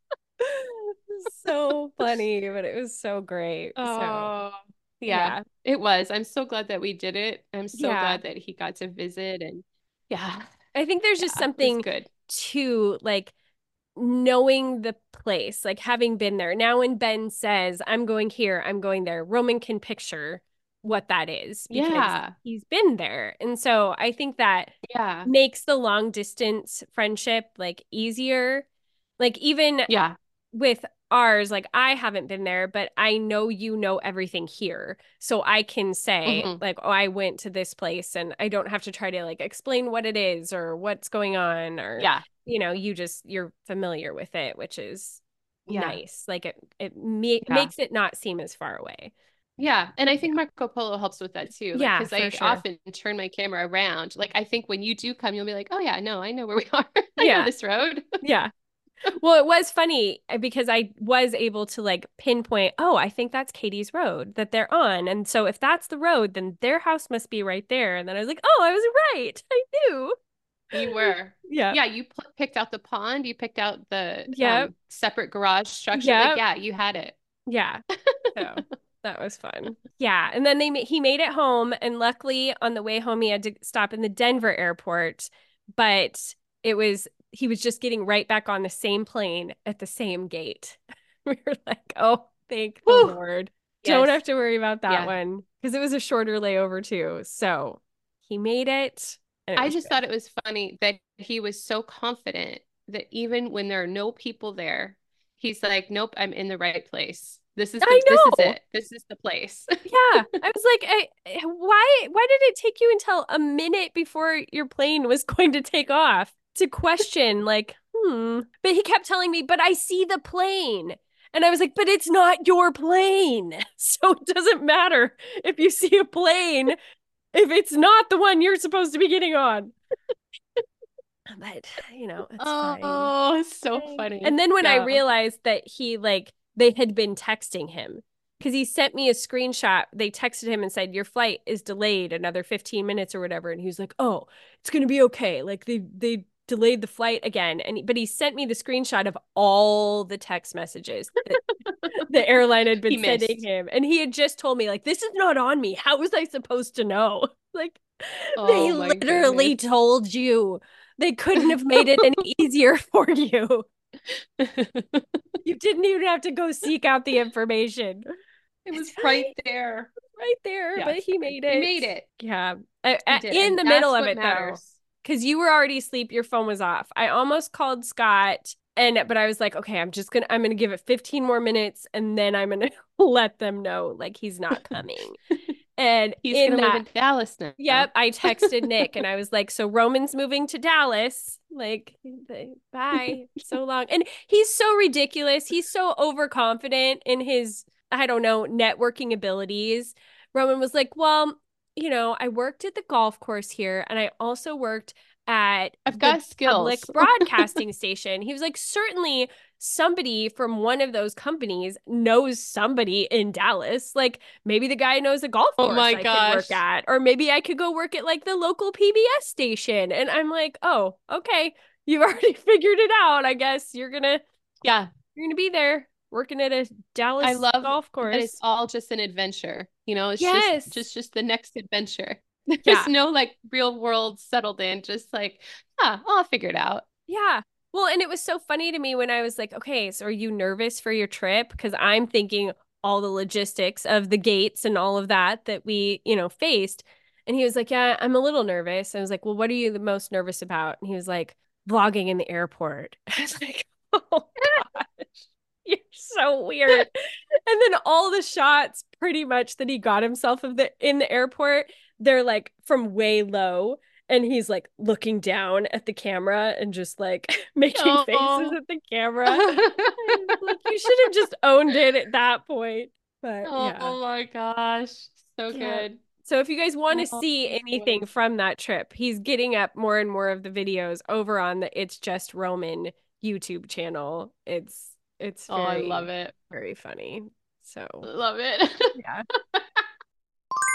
So funny, but it was so great. Oh, so yeah, yeah. it was. I'm so glad that we did it. I'm so Yeah. glad that he got to visit. And yeah, I think there's just yeah, it was something good. to like knowing the place, like having been there. Now, when Ben says, I'm going here, I'm going there, Roman can picture what that is because Yeah, he's been there. And so I think that yeah, makes the long distance friendship like easier. Like, even yeah. with ours, like I haven't been there, but I know you know everything here. So I can say, Hmm. like, oh, I went to this place and I don't have to try to like explain what it is or what's going on, or, Yeah, you know, you just, you're familiar with it, which is yeah, nice. Like it, it ma yeah. makes it not seem as far away. Yeah, and I Yeah. think Marco Polo helps with that too. Like, Yeah, because for I sure. often turn my camera around. Like, I think when you do come, you'll be like, "Oh yeah, no, I know where we are. I know Yeah. this road." Yeah. Well, it was funny uh, because I was able to like pinpoint, oh, I think that's Katie's road that they're on. And so if that's the road, then their house must be right there. And then I was like, oh, I was right. I knew. You were. Yeah. Yeah, you p picked out the pond. You picked out the Yep. um separate garage structure. Like, Yep. yeah, you had it. Yeah. So that was fun. Yeah. And then they ma- he made it home. And luckily on the way home, he had to stop in the Denver airport. But it was, he was just getting right back on the same plane at the same gate. We were like, oh, thank the Whew. Lord. Don't have Yes. to worry about that Yeah. one because it was a shorter layover too. So he made it and it I was just good. thought it was funny that he was so confident that even when there are no people there, he's like, "Nope, I'm in the right place. This is I the this is know. it. This is the place." Yeah. I was like, I, why why did it take you until a minute before your plane was going to take off to question like, hmm. But he kept telling me, but I see the plane. And I was like, but it's not your plane. So it doesn't matter if you see a plane if it's not the one you're supposed to be getting on. But, you know, it's fine. Oh, so Fine. And funny. then when I Yeah. realized that he like they had been texting him because he sent me a screenshot. They texted him and said, your flight is delayed another fifteen minutes or whatever. And he was like, oh, it's gonna be okay. Like they they delayed the flight again. And but he sent me the screenshot of all the text messages that the airline had He been sending missed. him. And he had just told me, like, this is not on me. How was I supposed to know? Like, they Oh my goodness. literally told you. They couldn't have made it any easier for you. You didn't even have to go seek out the information. It It's was fine, right there. right there, Yeah, but it's he fine. made He it. made it. Yeah. I, He I, did. in And the middle that's of what it, though, matters. because you were already asleep, your phone was off. I almost called Scott, and but I was like, okay, I'm just gonna I'm gonna give it fifteen more minutes, and then I'm gonna let them know like he's not coming. And He's in gonna live that, in Dallas now. yep, I texted Nick and I was like, so Roman's moving to Dallas. Like, bye. So long. And he's so ridiculous. He's so overconfident in his, I don't know, networking abilities. Roman was like, well, you know, I worked at the golf course here and I also worked at I've the got skills. public broadcasting station. He was like, certainly somebody from one of those companies knows somebody in Dallas. Like maybe the guy knows a golf Oh course my I could work gosh. at, or maybe I could go work at like the local P B S station. And I'm like, oh, okay, you've already figured it out. I guess you're gonna Yeah. you're gonna be there working at a I Dallas love golf that it's course. all just an adventure. You know, it's just Yes. just just the next adventure. Yeah. There's no like real world settled in, just like, ah, I'll figure it out. Yeah. Well, and it was so funny to me when I was like, okay, so are you nervous for your trip? Because I'm thinking all the logistics of the gates and all of that that we, you know, faced. And he was like, yeah, I'm a little nervous. I was like, well, what are you the most nervous about? And he was like, vlogging in the airport. I was like, oh gosh, you're so weird. And then all the shots pretty much that he got himself of the in the airport, they're like from way low and he's like looking down at the camera and just like making faces Oh. at the camera. Like you should have just owned it at that point. But yeah. Oh my gosh. So Yeah. good. So if you guys want to Oh see boy. anything from that trip, he's getting up more and more of the videos over on the It's Just Roman YouTube channel. It's it's Oh, I love very, it. very funny. So Love it. yeah.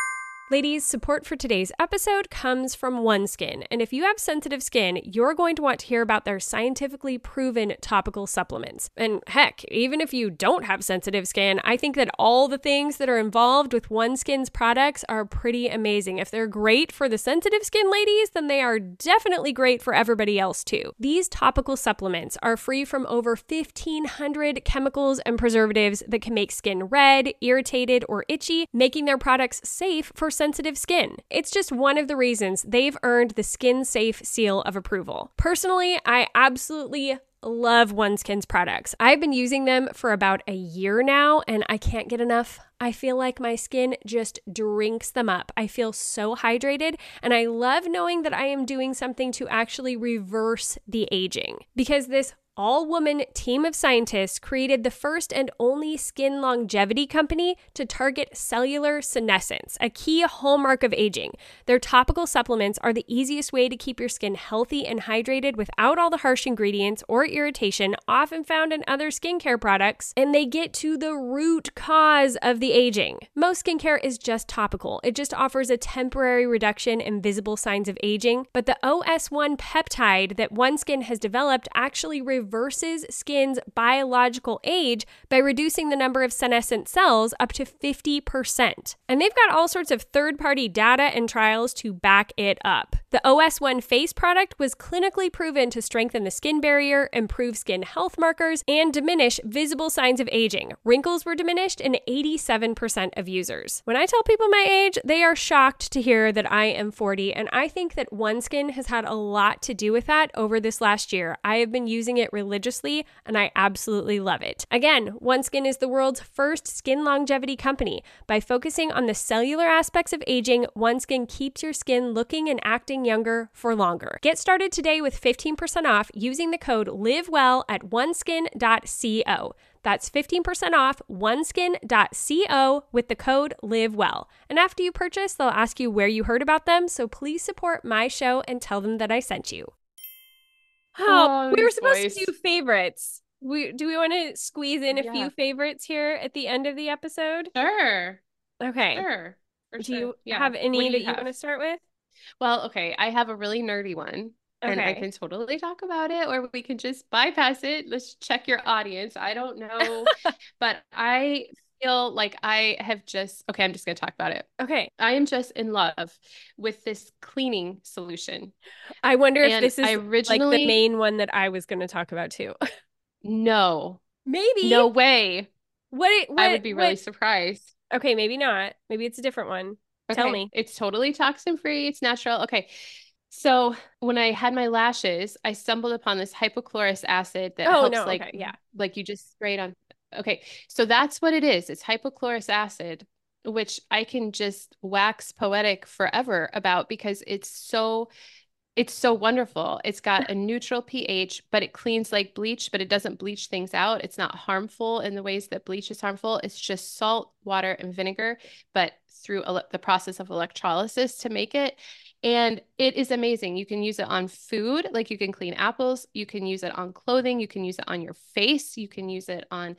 Ladies, support for today's episode comes from OneSkin, and if you have sensitive skin, you're going to want to hear about their scientifically proven topical supplements. And heck, even if you don't have sensitive skin, I think that all the things that are involved with OneSkin's products are pretty amazing. If they're great for the sensitive skin ladies, then they are definitely great for everybody else too. These topical supplements are free from over fifteen hundred chemicals and preservatives that can make skin red, irritated, or itchy, making their products safe for sensitive skin. It's just one of the reasons they've earned the Skin Safe seal of approval. Personally, I absolutely love OneSkin's products. I've been using them for about a year now, and I can't get enough. I feel like my skin just drinks them up. I feel so hydrated, and I love knowing that I am doing something to actually reverse the aging. Because this all-woman team of scientists created the first and only skin longevity company to target cellular senescence, a key hallmark of aging. Their topical supplements are the easiest way to keep your skin healthy and hydrated without all the harsh ingredients or irritation often found in other skincare products, and they get to the root cause of the aging. Most skincare is just topical. It just offers a temporary reduction in visible signs of aging, but the O S one peptide that OneSkin has developed actually reverses skin's biological age by reducing the number of senescent cells up to fifty percent. And they've got all sorts of third-party data and trials to back it up. The O S one face product was clinically proven to strengthen the skin barrier, improve skin health markers, and diminish visible signs of aging. Wrinkles were diminished in eighty-seven percent of users. When I tell people my age, they are shocked to hear that I am forty, and I think that OneSkin has had a lot to do with that over this last year. I have been using it religiously, and I absolutely love it. Again, OneSkin is the world's first skin longevity company. By focusing on the cellular aspects of aging, OneSkin keeps your skin looking and acting younger for longer. Get started today with fifteen percent off using the code LIVEWELL at oneskin dot co. That's fifteen percent off oneskin dot co with the code LIVEWELL. And after you purchase, they'll ask you where you heard about them, so please support my show and tell them that I sent you. Oh, oh we were supposed voice. to do favorites. We do we want to squeeze in a yeah. few favorites here at the end of the episode? Sure. Okay. Sure. For do sure. you yeah. have any you that you have? want to start with? Well, okay. I have a really nerdy one. Okay. And I can totally talk about it, or we can just bypass it. Let's check your audience. I don't know. But I feel like I have just, okay, I'm just going to talk about it. Okay. I am just in love with this cleaning solution. I wonder if and this is I originally, like the main one that I was going to talk about too. No. Maybe. No way. What, it, what I would be really what? surprised. Okay, maybe not. Maybe it's a different one. Okay. Tell me. It's totally toxin free. It's natural. Okay. So when I had my lashes, I stumbled upon this hypochlorous acid that oh, helps no. like, okay. yeah. like you just spray it on. Okay. So that's what it is. It's hypochlorous acid, which I can just wax poetic forever about because it's so, it's so wonderful. It's got a neutral pH, but it cleans like bleach, but it doesn't bleach things out. It's not harmful in the ways that bleach is harmful. It's just salt, water, and vinegar, but through ele- the process of electrolysis to make it. And it is amazing. You can use it on food, like you can clean apples. You can use it on clothing. You can use it on your face. You can use it on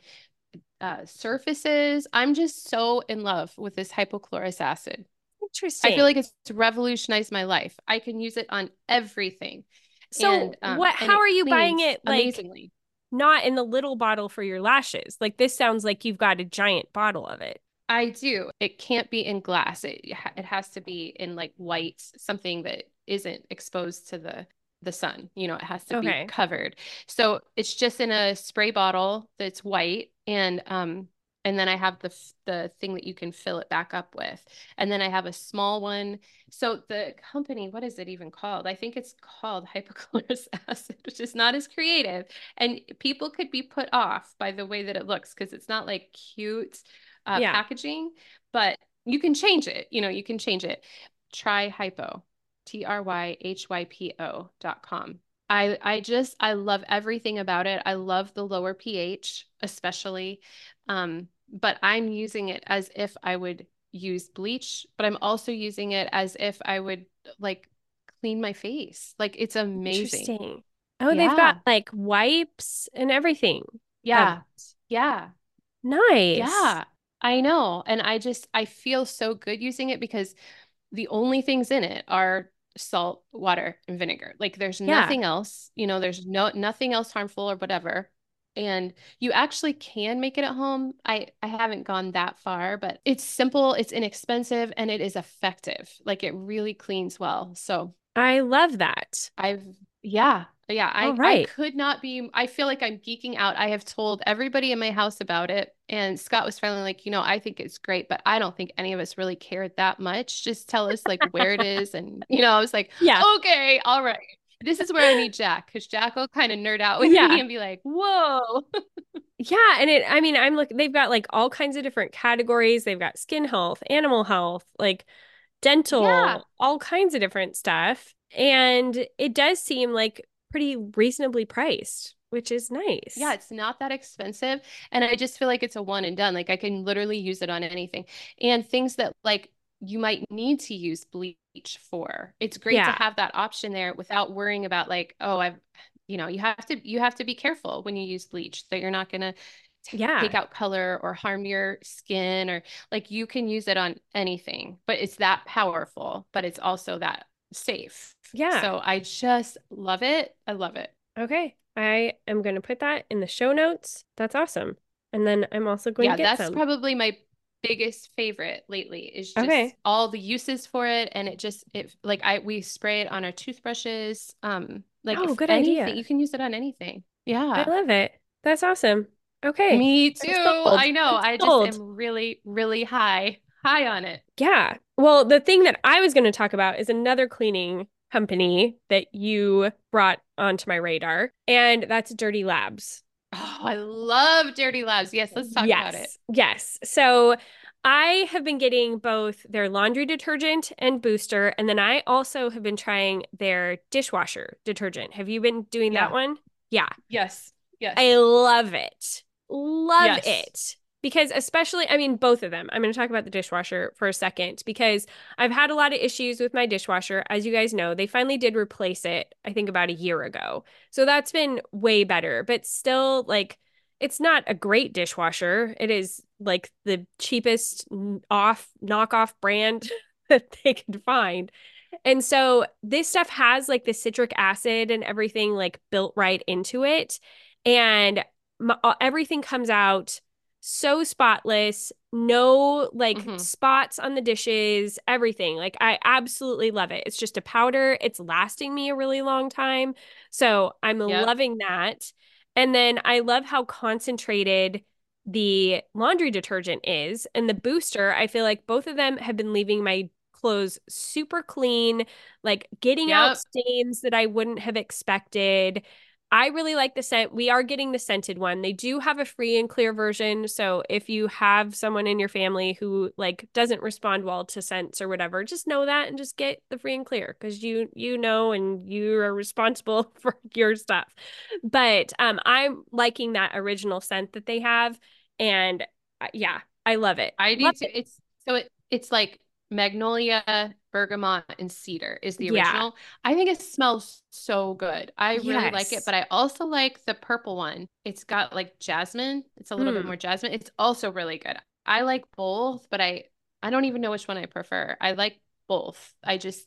uh, surfaces. I'm just so in love with this hypochlorous acid. Interesting. I feel like it's revolutionized my life. I can use it on everything. So and, um, what, how are you buying it? Like amazingly. Not in the little bottle for your lashes. Like this sounds like you've got a giant bottle of it. I do. It can't be in glass. It it has to be in like white, something that isn't exposed to the the sun. You know, it has to okay. be covered. So it's just in a spray bottle that's white, and um and then I have the the thing that you can fill it back up with, and then I have a small one. So the company, what is it even called? I think it's called hypochlorous acid, which is not as creative, and people could be put off by the way that it looks because it's not like cute. Uh, yeah. packaging, but you can change it. You know, you can change it. Try hypo, T R Y H Y P O dot com. I, I just, I love everything about it. I love the lower pH, especially. Um, but I'm using it as if I would use bleach, but I'm also using it as if I would like clean my face. Like it's amazing. Interesting. Oh, yeah. they've got like wipes and everything. Yeah. Um, yeah. Nice. Yeah. I know. And I just, I feel so good using it because the only things in it are salt, water, and vinegar. Like there's Yeah. nothing else, you know, there's no nothing else harmful or whatever. And you actually can make it at home. I I haven't gone that far, but it's simple, it's inexpensive, and it is effective. Like it really cleans well. So I love that. I've yeah, yeah, All I I right. could not be I feel like I'm geeking out. I have told everybody in my house about it, and Scott was finally like, you know, I think it's great, but I don't think any of us really cared that much. Just tell us like where it is and you know, I was like, Yeah. "Okay, all right." This is where I need Jack because Jack will kind of nerd out with me Yeah. and be like, "Whoa." Yeah, and it, I mean, I'm looking, they've got like all kinds of different categories. They've got skin health, animal health, like Yeah. dental, all kinds of different stuff. And it does seem like pretty reasonably priced, which is Yeah, nice. it's not that expensive. And I just feel like it's a one and done. Like I can literally use it on anything. And things that like you might need to use bleach for. It's great to Yeah. have that option there without worrying about like, oh, I've, you know, you have to you have to be careful when you use bleach that you're not gonna take Yeah. out color or harm your skin or like you can use it on anything, but it's that powerful, but it's also that safe. Yeah. So I just love it. I love it. Okay. I am going to put that in the show notes. That's awesome. And then I'm also going to Yeah, get that's some. probably my biggest favorite lately is just Okay. all the uses for it and it just it like I we spray it on our toothbrushes. Um like Oh, if good anything, idea. you can use it on anything. I Yeah. love it. That's awesome. Okay. Me I'm too. sold. I know. I'm I just sold. am really really high high on it. Yeah. Well, the thing that I was going to talk about is another cleaning company that you brought onto my radar, and that's Dirty Labs. Oh, I love Dirty Labs. Yes, let's talk about it. Yes. Yes. So I have been getting both their laundry detergent and booster, and then I also have been trying their dishwasher detergent. Have you been doing that Yeah. one? Yeah. Yes. Yes. I love it. Love Yes. it. Because especially, I mean, both of them. I'm going to talk about the dishwasher for a second because I've had a lot of issues with my dishwasher. As you guys know, they finally did replace it, I think about a year ago. So that's been way better, but still, like, it's not a great dishwasher. It is like the cheapest off knockoff brand that they could find. And so this stuff has like the citric acid and everything like built right into it. And my, uh, everything comes out so spotless, no like Hmm. spots on the dishes, everything. Like I absolutely love it. It's just a powder. It's lasting me a really long time. So I'm Yep. loving that. And then I love how concentrated the laundry detergent is. And the booster, I feel like both of them have been leaving my clothes super clean, like getting out Yep. stains that I wouldn't have expected. I really like the scent. We are getting the scented one. They do have a free and clear version. So if you have someone in your family who like doesn't respond well to scents or whatever, just know that and just get the free and clear because you you know and you are responsible for your stuff. But um I'm liking that original scent that they have and uh, yeah, I love it. I do Love too. it. It's so it it's like magnolia, bergamot, and cedar is the Yeah. original. I think it smells so good. I really like it, Yes. but I also like the purple one. It's got like jasmine. It's a little bit Mm. more jasmine. It's also really good. I like both, but I I don't even know which one I prefer. I like both. I just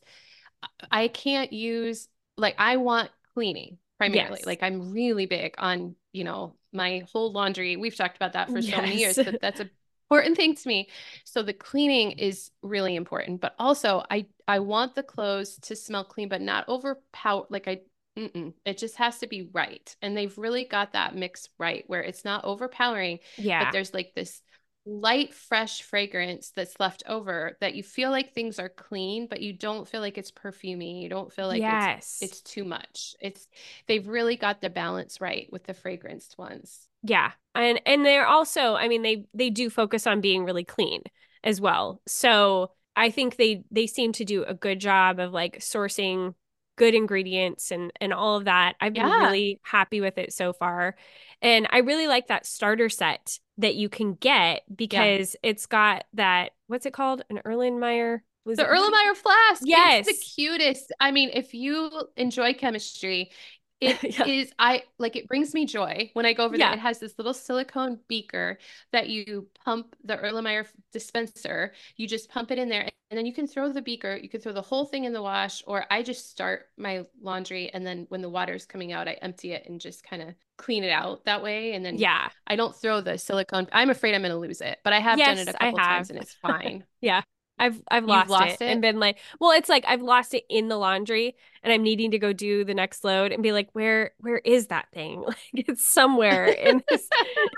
I can't use like I want cleaning primarily. Yes. Like I'm really big on, you know, my whole laundry. We've talked about that for so many Yes. years that that's a important thing to me. So the cleaning is really important, but also I I want the clothes to smell clean, but not overpower. Like I, mm-mm. It just has to be right, and they've really got that mix right where it's not overpowering, but Yeah. there's like this light, fresh fragrance that's left over that you feel like things are clean, but you don't feel like it's perfumey. You don't feel like it's Yes. it's too much. It's they've really got the balance right with the fragranced ones. Yeah. And and they're also, I mean, they they do focus on being really clean as well. So I think they they seem to do a good job of like sourcing good ingredients and and all of that. I've been Yeah. really happy with it so far. And I really like that starter set that you can get Yeah. because it's got that, what's it called? An Erlenmeyer? Was The it what? Erlenmeyer flask, it's the Yes. cutest. I mean, if you enjoy chemistry, It Yeah. is, I like it brings me joy when I go over there. Yeah. It has this little silicone beaker that you pump the Erlenmeyer dispenser. You just pump it in there and then you can throw the beaker, you can throw the whole thing in the wash, or I just start my laundry and then when the water's coming out, I empty it and just kind of clean it out that way. And then Yeah. I don't throw the silicone. I'm afraid I'm going to lose it, but I have done it Yes, a I couple times have. and it's fine. Yeah. I've I've You've lost it lost and it? been like, well, it's like I've lost it in the laundry and I'm needing to go do the next load and be like, where where is that thing? Like it's somewhere in this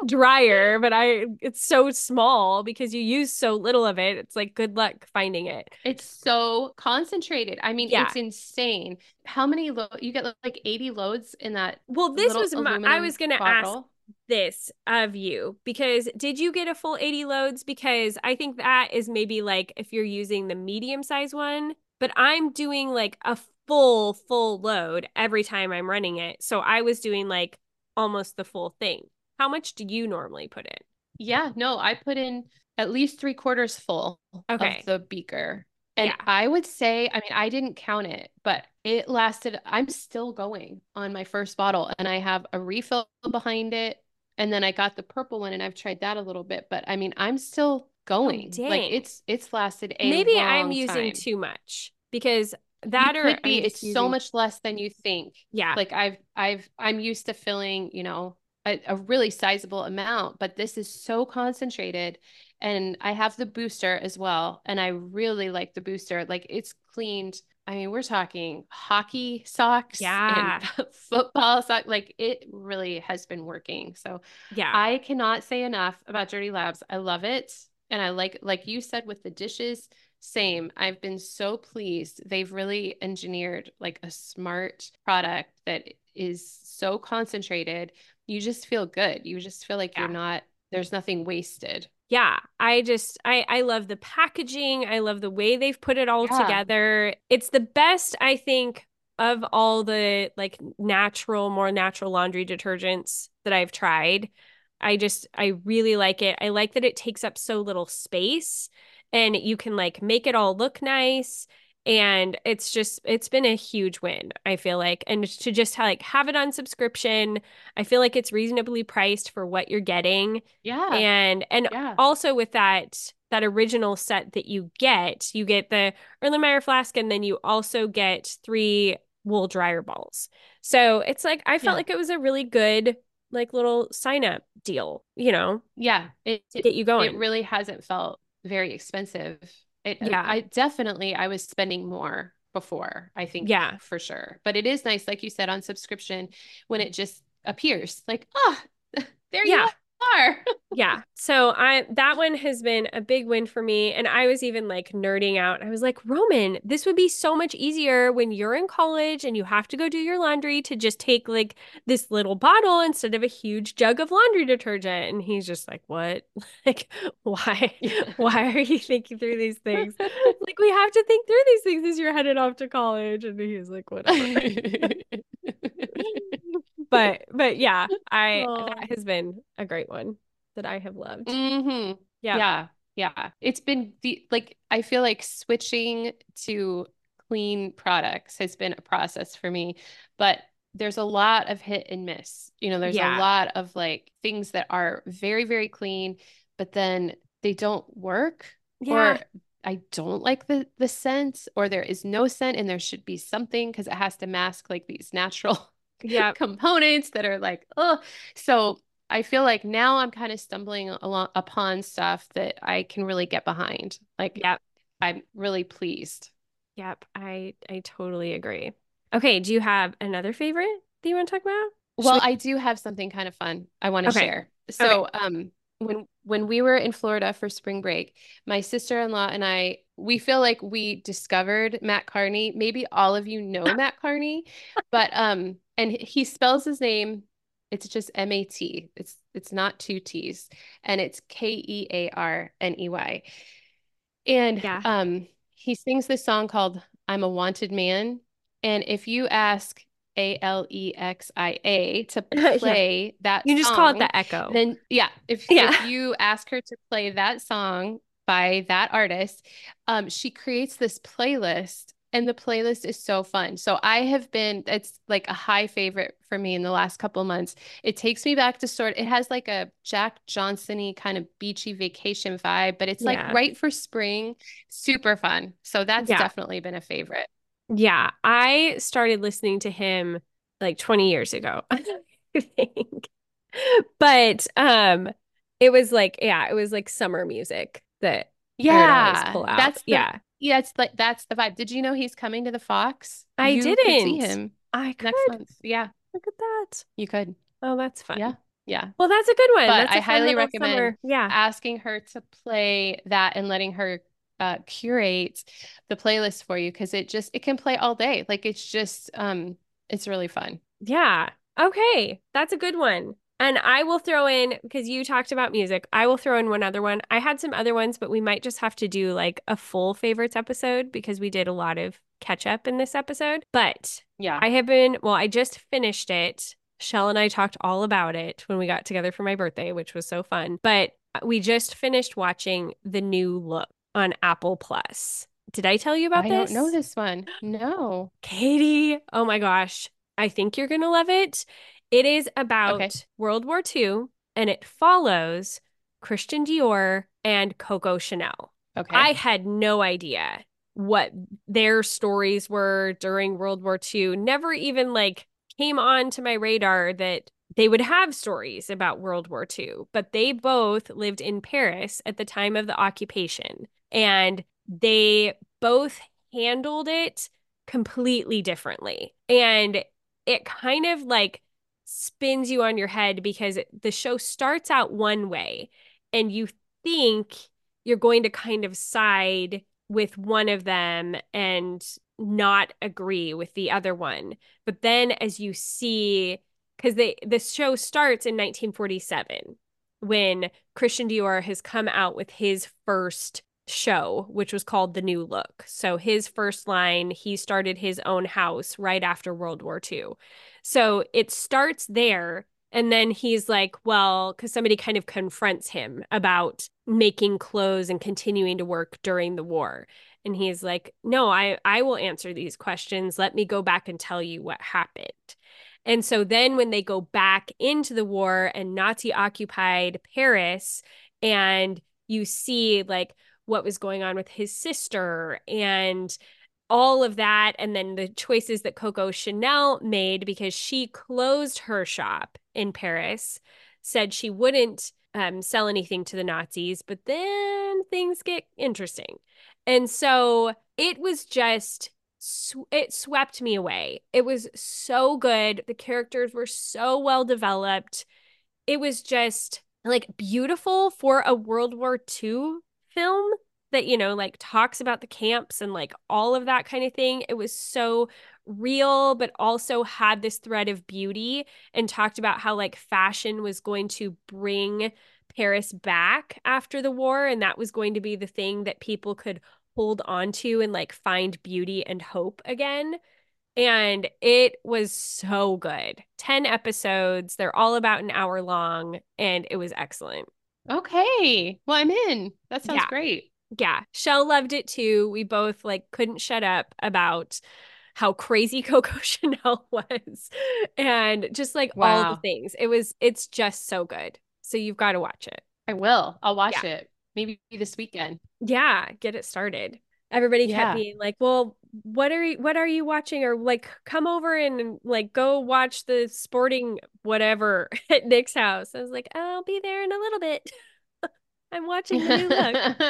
dryer, but I it's so small because you use so little of it. It's like good luck finding it. It's so concentrated. I mean, Yeah. it's insane. How many lo you get like eighty loads in that Well, this little was my I was aluminum gonna ask bottle? this of you because did you get a full eighty loads? Because I think that is maybe like if you're using the medium size one, but I'm doing like a full, full load every time I'm running it. So I was doing like almost the full thing. How much do you normally put in? Yeah, no, I put in at least three quarters full of Okay. the beaker. And Yeah. I would say, I mean, I didn't count it, but it lasted, I'm still going on my first bottle and I have a refill behind it. And then I got the purple one and I've tried that a little bit, but I mean, I'm still Oh, going. Like dang. it's it's lasted a Maybe I'm long using time. too much because You that or could be, I'm just it's so using, much less than you think. yeah. Like I've I've I'm used to filling, you know, a, a really sizable amount, but this is so concentrated. And I have the booster as well. And I really like the booster. Like it's cleaned. I mean, we're talking hockey socks and Yeah. football socks. Like it really has been working. So Yeah. I cannot say enough about Dirty Labs. I love it. And I like, like you said, with the dishes, same. I've been so pleased. They've really engineered like a smart product that is so concentrated. You just feel good. You just feel like you're Yeah. not, there's nothing wasted. Yeah, I just I I love the packaging. I love the way they've put it all Yeah. together. It's the best, I think, of all the like natural, more natural laundry detergents that I've tried. I just I really like it. I like that it takes up so little space and you can like make it all look nice. And it's just it's been a huge win, I feel like. And to just like have it on subscription, I feel like it's reasonably priced for what you're getting. Yeah. And and Yeah. also with that that original set that you get, you get the Erlenmeyer flask and then you also get three wool dryer balls. So it's like I felt Yeah. like it was a really good like little sign up deal, you know, Yeah. It, to it, get you it going. really hasn't felt very expensive. It, Yeah. I definitely, I was spending more before, I think Yeah. for sure. But it is nice, like you said, on subscription when it just appears like, oh, there you Yeah. are. Yeah. So I that one has been a big win for me. And I was even like nerding out. I was like, Roman, this would be so much easier when you're in college and you have to go do your laundry to just take like this little bottle instead of a huge jug of laundry detergent. And he's just like, what? Like, why? Why are you thinking through these things? Like, we have to think through these things as you're headed off to college. And he's like, whatever. But but yeah, I Oh. that has been a great one that I have loved. hmm Yeah. Yeah. Yeah. It's been the like I feel like switching to clean products has been a process for me, but there's a lot of hit and miss. You know, there's a Yeah. lot of like things that are very, very clean, but then they don't work Yeah. or I don't like the the scent or there is no scent and there should be something because it has to mask like these natural Yeah. components that are like, oh, so I feel like now I'm kind of stumbling along upon stuff that I can really get behind. Like Yep. I'm really pleased. Yep. I I totally agree. Okay, do you have another favorite that you want to talk about? Should Well, we? I do have something kind of fun I want to Okay. share. Okay. So, um, when when we were in Florida for spring break, my sister-in-law and I, we feel like we discovered Matt Carney. Maybe all of you know Matt Carney, but um, and he spells his name, it's just M A T. It's it's not two T's, and it's K E A R N E Y. And Yeah. um, he sings this song called "I'm a Wanted Man." And if you ask A L E X I A to Yeah. play that You just call it song, the echo. then yeah, if Yeah. if you ask her to play that song by that artist, um, she creates this playlist And the playlist is so fun. So I have been, it's like a high favorite for me in the last couple months. It takes me back to sort, it has like a Jack Johnson-y kind of beachy vacation vibe, but it's like Yeah. right for spring. Super fun. So that's Yeah. definitely been a favorite. Yeah. I started listening to him like twenty years ago, I think. But um it was like, yeah, it was like summer music that I would always Yeah, pull out. that's the Yeah. yeah, it's like that's the vibe. Did you know he's coming to the Fox? I You could see didn't. him I next could. month. Yeah, Look at that. you could. Oh, that's fun. Yeah. Yeah. Well, that's a good one. But That's I a fun highly little recommend summer. Yeah. asking her to play that and letting her uh, curate the playlist for you because it just it can play all day. Like it's just um it's really fun. Yeah. Okay. That's a good one. And I will throw in, because you talked about music, I will throw in one other one. I had some other ones, but we might just have to do like a full favorites episode because we did a lot of catch up in this episode. But Yeah. I have been, well, I just finished it. Shell and I talked all about it when we got together for my birthday, which was so fun. But we just finished watching The New Look on Apple Plus. Did I tell you about I don't this? know this one. No. Katie, oh my gosh. I think you're going to love it. It is Okay. about World War Two and it follows Christian Dior and Coco Chanel. Okay. I had no idea what their stories were during World War Two. Never even like came on to my radar that they would have stories about World War Two, but they both lived in Paris at the time of the occupation and they both handled it completely differently. And it kind of like spins you on your head because it, the show starts out one way and you think you're going to kind of side with one of them and not agree with the other one. But then as you see, because they the show starts in nineteen forty-seven when Christian Dior has come out with his first show, which was called The New Look. So his first line, he started his own house right after World War Two. So it starts there. And then he's like, well, because somebody kind of confronts him about making clothes and continuing to work during the war. And he's like, no, I, I will answer these questions. Let me go back and tell you what happened. And so then when they go back into the war and Nazi occupied Paris, and you see like what was going on with his sister and all of that. And then the choices that Coco Chanel made because she closed her shop in Paris, said she wouldn't um, sell anything to the Nazis, but then things get interesting. And so it was just, it swept me away. It was so good. The characters were so well developed. It was just like beautiful for a World War Two film that, you know, like talks about the camps and like all of that kind of thing. It was so real, but also had this thread of beauty and talked about how like fashion was going to bring Paris back after the war. And that was going to be the thing that people could hold on to and like find beauty and hope again. And it was so good. ten episodes. They're all about an hour long, and it was excellent. Okay. Well, I'm in. That sounds Yeah. great. Yeah. Shell loved it too. We both like couldn't shut up about how crazy Coco Chanel was and just like all the Wow. things. It was, it's just so good. So you've got to watch it. I will. I'll watch Yeah. it. Maybe this weekend. Yeah. Get it started. Everybody kept Yeah. being like, well, what are you, what are you watching? Or like, come over and like go watch the sporting whatever at Nick's house. I was like, I'll be there in a little bit. I'm watching The New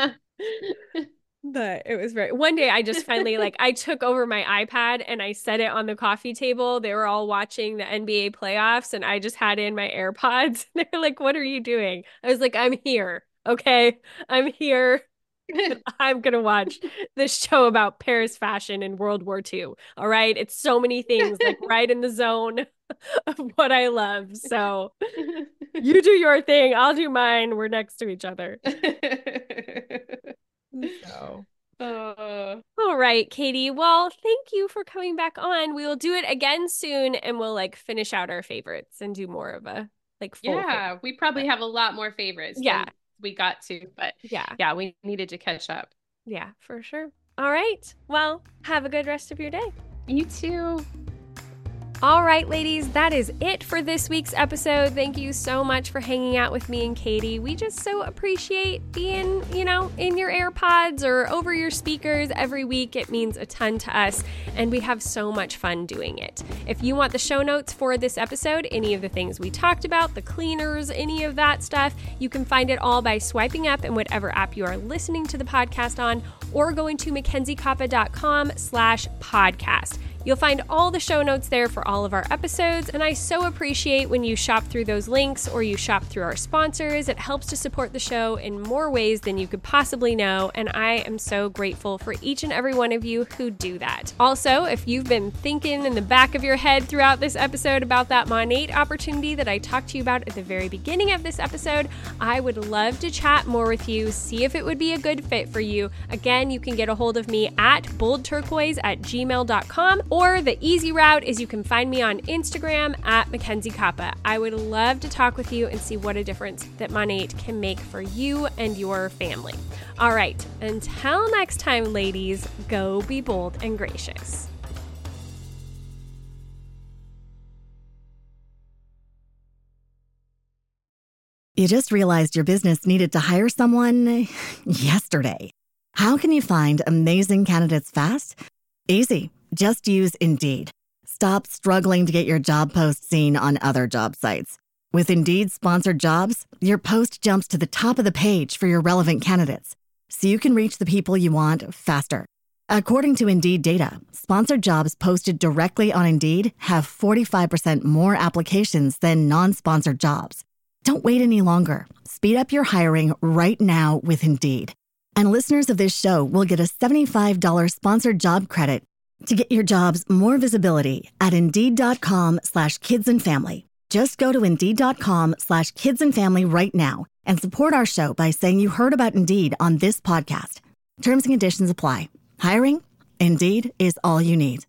Look. But it was very, one day I just finally like, I took over my iPad and I set it on the coffee table. They were all watching the N B A playoffs and I just had in my AirPods. They're like, what are you doing? I was like, I'm here. Okay. I'm here. I'm going to watch this show about Paris fashion in World War Two. All right. It's so many things like right in the zone of what I love. So you do your thing. I'll do mine. We're next to each other. So. Uh, all right, Katie. Well, thank you for coming back on. We will do it again soon and we'll like finish out our favorites and do more of a like full yeah, favorite. we probably have a lot more favorites yeah. than we got to, but yeah. Yeah, we needed to catch up. Yeah, for sure. All right. Well, have a good rest of your day. You too. All right, ladies, that is it for this week's episode. Thank you so much for hanging out with me and Katie. We just so appreciate being, you know, in your AirPods or over your speakers every week. It means a ton to us, and we have so much fun doing it. If you want the show notes for this episode, any of the things we talked about, the cleaners, any of that stuff, you can find it all by swiping up in whatever app you are listening to the podcast on, or going to mackenziekappa.com slash podcast. You'll find all the show notes there for all of our episodes, and I so appreciate when you shop through those links or you shop through our sponsors. It helps to support the show in more ways than you could possibly know, and I am so grateful for each and every one of you who do that. Also, if you've been thinking in the back of your head throughout this episode about that Monat opportunity that I talked to you about at the very beginning of this episode, I would love to chat more with you, see if it would be a good fit for you. Again, you can get a hold of me at boldturquoise at gmail dot com, or the easy route is you can find me on Instagram at Mackenzie Kappa. I would love to talk with you and see what a difference that Monat can make for you and your family. All right, until next time, ladies, go be bold and gracious. You just realized your business needed to hire someone yesterday. How can you find amazing candidates fast? Easy. Just use Indeed. Stop struggling to get your job post seen on other job sites. With Indeed sponsored jobs, your post jumps to the top of the page for your relevant candidates, so you can reach the people you want faster. According to Indeed data, sponsored jobs posted directly on Indeed have forty-five percent more applications than non-sponsored jobs. Don't wait any longer. Speed up your hiring right now with Indeed. And listeners of this show will get a seventy-five dollars sponsored job credit to get your jobs more visibility at Indeed.com slash kids and family. Just go to Indeed.com slash kids and family right now and support our show by saying you heard about Indeed on this podcast. Terms and conditions apply. Hiring? Indeed is all you need.